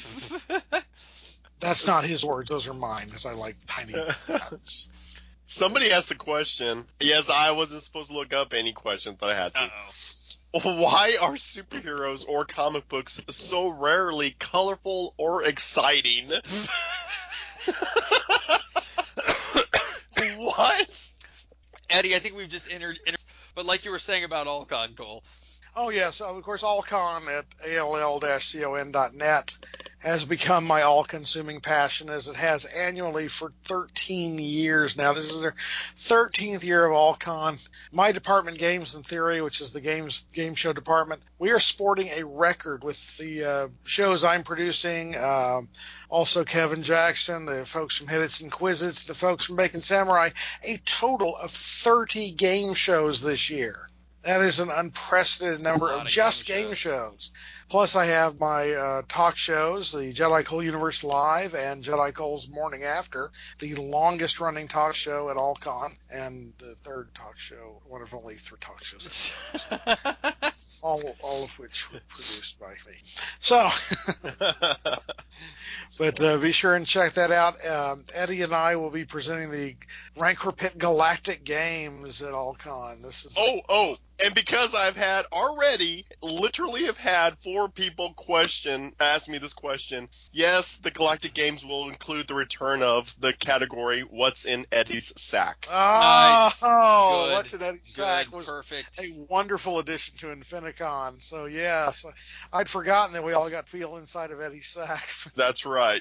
That's not his words; those are mine, because I like tiny bats. Somebody asked a question. Yes, I wasn't supposed to look up any questions, but I had to. Uh-oh. Why are superheroes or comic books so rarely colorful or exciting? What? Eddie, I think we've just entered, entered but like you were saying about Alcon, Cole. Oh, yes. Of course, Alcon at A L L con dot net has become my all-consuming passion, as it has annually for thirteen years now. This is their thirteenth year of Alcon. My department, Games in Theory, which is the games game show department, we are sporting a record with the uh, shows I'm producing. Um, also, Kevin Jackson, the folks from Hiddits and Quizits, the folks from Bacon Samurai, a total of thirty game shows this year. That is an unprecedented number of, of just game game shows. shows. Plus, I have my uh, talk shows, the Jedi Cole Universe Live and Jedi Cole's Morning After, the longest-running talk show at Alcon, and the third talk show, one of only three talk shows at Alcon, all, all of which were produced by me. So, but uh, be sure and check that out. Um, Eddie and I will be presenting the Rancor Pit Galactic Games at Alcon. This is Oh, oh, and because I've had already, literally have had four people question, ask me this question. Yes, the Galactic Games will include the return of the category, what's in Eddie's sack? Nice. Oh, Good. what's in Eddie's sack Good. was Perfect. a wonderful addition to Infinicon. So, yeah, so I'd forgotten that we all got to feel inside of Eddie's sack. That's right.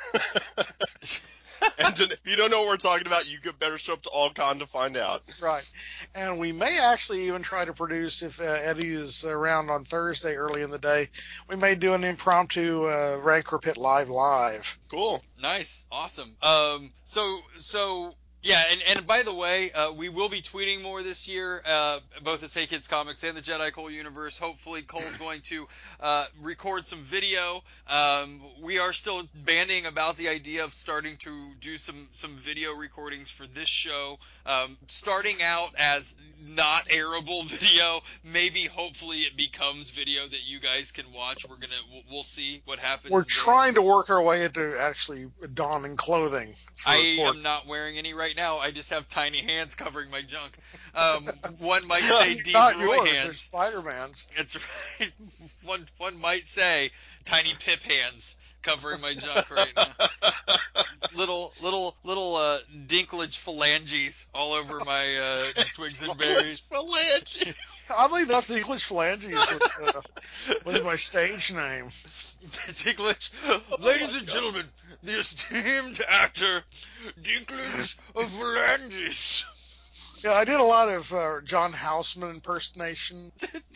And to, if you don't know what we're talking about, you better show up to Alcon to find out. That's right. And we may actually even try to produce, if uh, Eddie is around on Thursday early in the day, we may do an impromptu uh, Rancor Pit Live live. Cool. Nice. Awesome. Um, so, so, yeah, and, and by the way, uh, we will be tweeting more this year, uh, both at Hey Kids Comics and the Jedi Cole Universe. Hopefully Cole's going to, uh, record some video. Um, we are still banding about the idea of starting to do some, some video recordings for this show. Um, starting out as not airable video, maybe hopefully it becomes video that you guys can watch. We're gonna, we'll, we'll see what happens. We're there. trying to work our way into actually donning clothing. I for- am not wearing any right now. I just have tiny hands covering my junk. Um, one might say Deep Not Roy yours, they're hands. Spider-Man's. That's right. One one might say tiny Pip hands covering my junk right now. Little little little uh, dinklage phalanges all over my uh, twigs and berries. Phalange. Oddly enough, the English Phalanges was, uh, was my stage name. Dinklage, ladies and gentlemen, the esteemed actor Dinklage of Phalanges. Yeah, I did a lot of uh, John Houseman impersonation.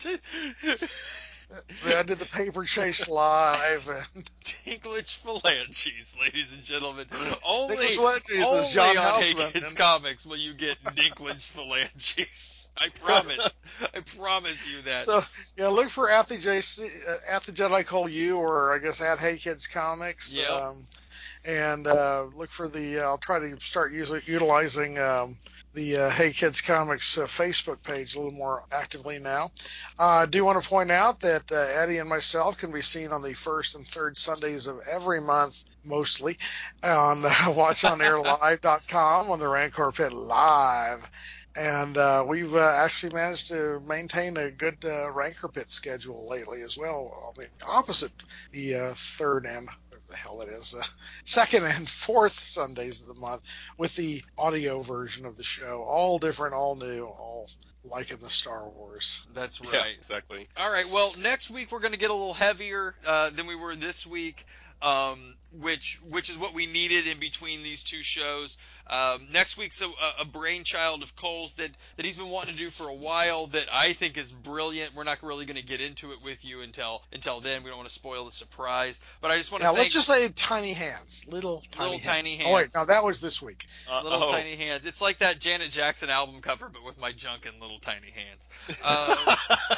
I did the Paper Chase Live. And Dinklage Phalanges, ladies and gentlemen. Only, Phalanges only is John on Houseman. Hey Kids And- Comics will you get Dinklage Phalanges. I promise. I promise you that. So, yeah, look for at the J C, uh, at the Jedi Cole U, or I guess at Hey Kids Comics. Yep. Um, and uh, look for the. Uh, I'll try to start using utilizing um, the uh, Hey Kids Comics uh, Facebook page a little more actively now. Uh, I do want to point out that uh, Eddie and myself can be seen on the first and third Sundays of every month, mostly, on uh, watch on air live dot com on the Rancor Pit Live. And uh, we've uh, actually managed to maintain a good uh, Ranker Pit schedule lately as well. On the opposite, the uh, third and whatever the hell it is, uh, second and fourth Sundays of the month with the audio version of the show. All different, all new, all like in the Star Wars. That's right. Yeah, exactly. All right. Well, next week we're going to get a little heavier uh, than we were this week, um, which which is what we needed in between these two shows. Um, next week's a, a brainchild of Cole's that, that he's been wanting to do for a while that I think is brilliant. We're not really going to get into it with you until until then. We don't want to spoil the surprise. But I just want to Now, thank let's just say tiny hands. Little tiny Little hands. tiny Oh, wait. hands. No, that was this week. Uh, Little oh. Tiny Hands. It's like that Janet Jackson album cover, but with my junk and Little Tiny Hands. Um,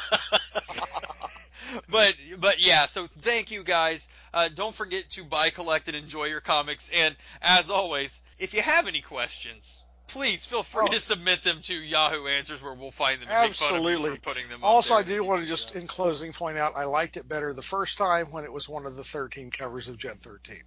but but yeah, so thank you guys. Uh, don't forget to buy, collect, and enjoy your comics. And as always, if you have any questions, please feel free Oh. to submit them to Yahoo Answers, where we'll find them and make fun of you Absolutely. for putting them up Also, there I in do want to future just, shows. in closing, point out I liked it better the first time when it was one of the thirteen covers of Gen thirteen.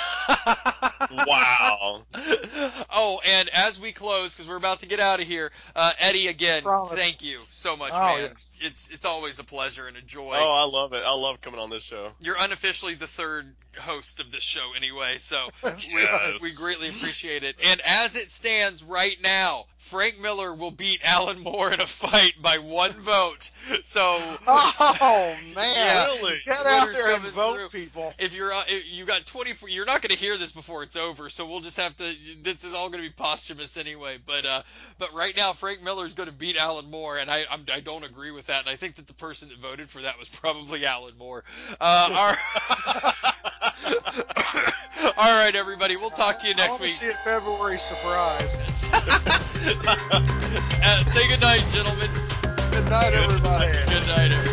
Wow. Oh, and as we close, because we're about to get out of here, uh, Eddie, again, Promise. thank you so much, Oh, man. yes. It's it's always a pleasure and a joy. Oh, I love it. I love coming on this show. You're unofficially the third host of this show anyway, so That's we, right. we greatly appreciate it. And as it stands right now, Frank Miller will beat Alan Moore in a fight by one vote. So, Oh, man. Yeah. Really? Get out Twitter's there and coming vote, through. people. if you're uh, if you got twenty-four, you're not going to hear this before it's over, so we'll just have to. This is all going to be posthumous anyway. But uh, but right now, Frank Miller is going to beat Alan Moore, and I I'm, I don't agree with that. And I think that the person that voted for that was probably Alan Moore. Uh, our, all right, everybody. We'll talk to you I next want to week. see a February surprise. uh, say good night, gentlemen. Good night, everybody. Good night, everybody.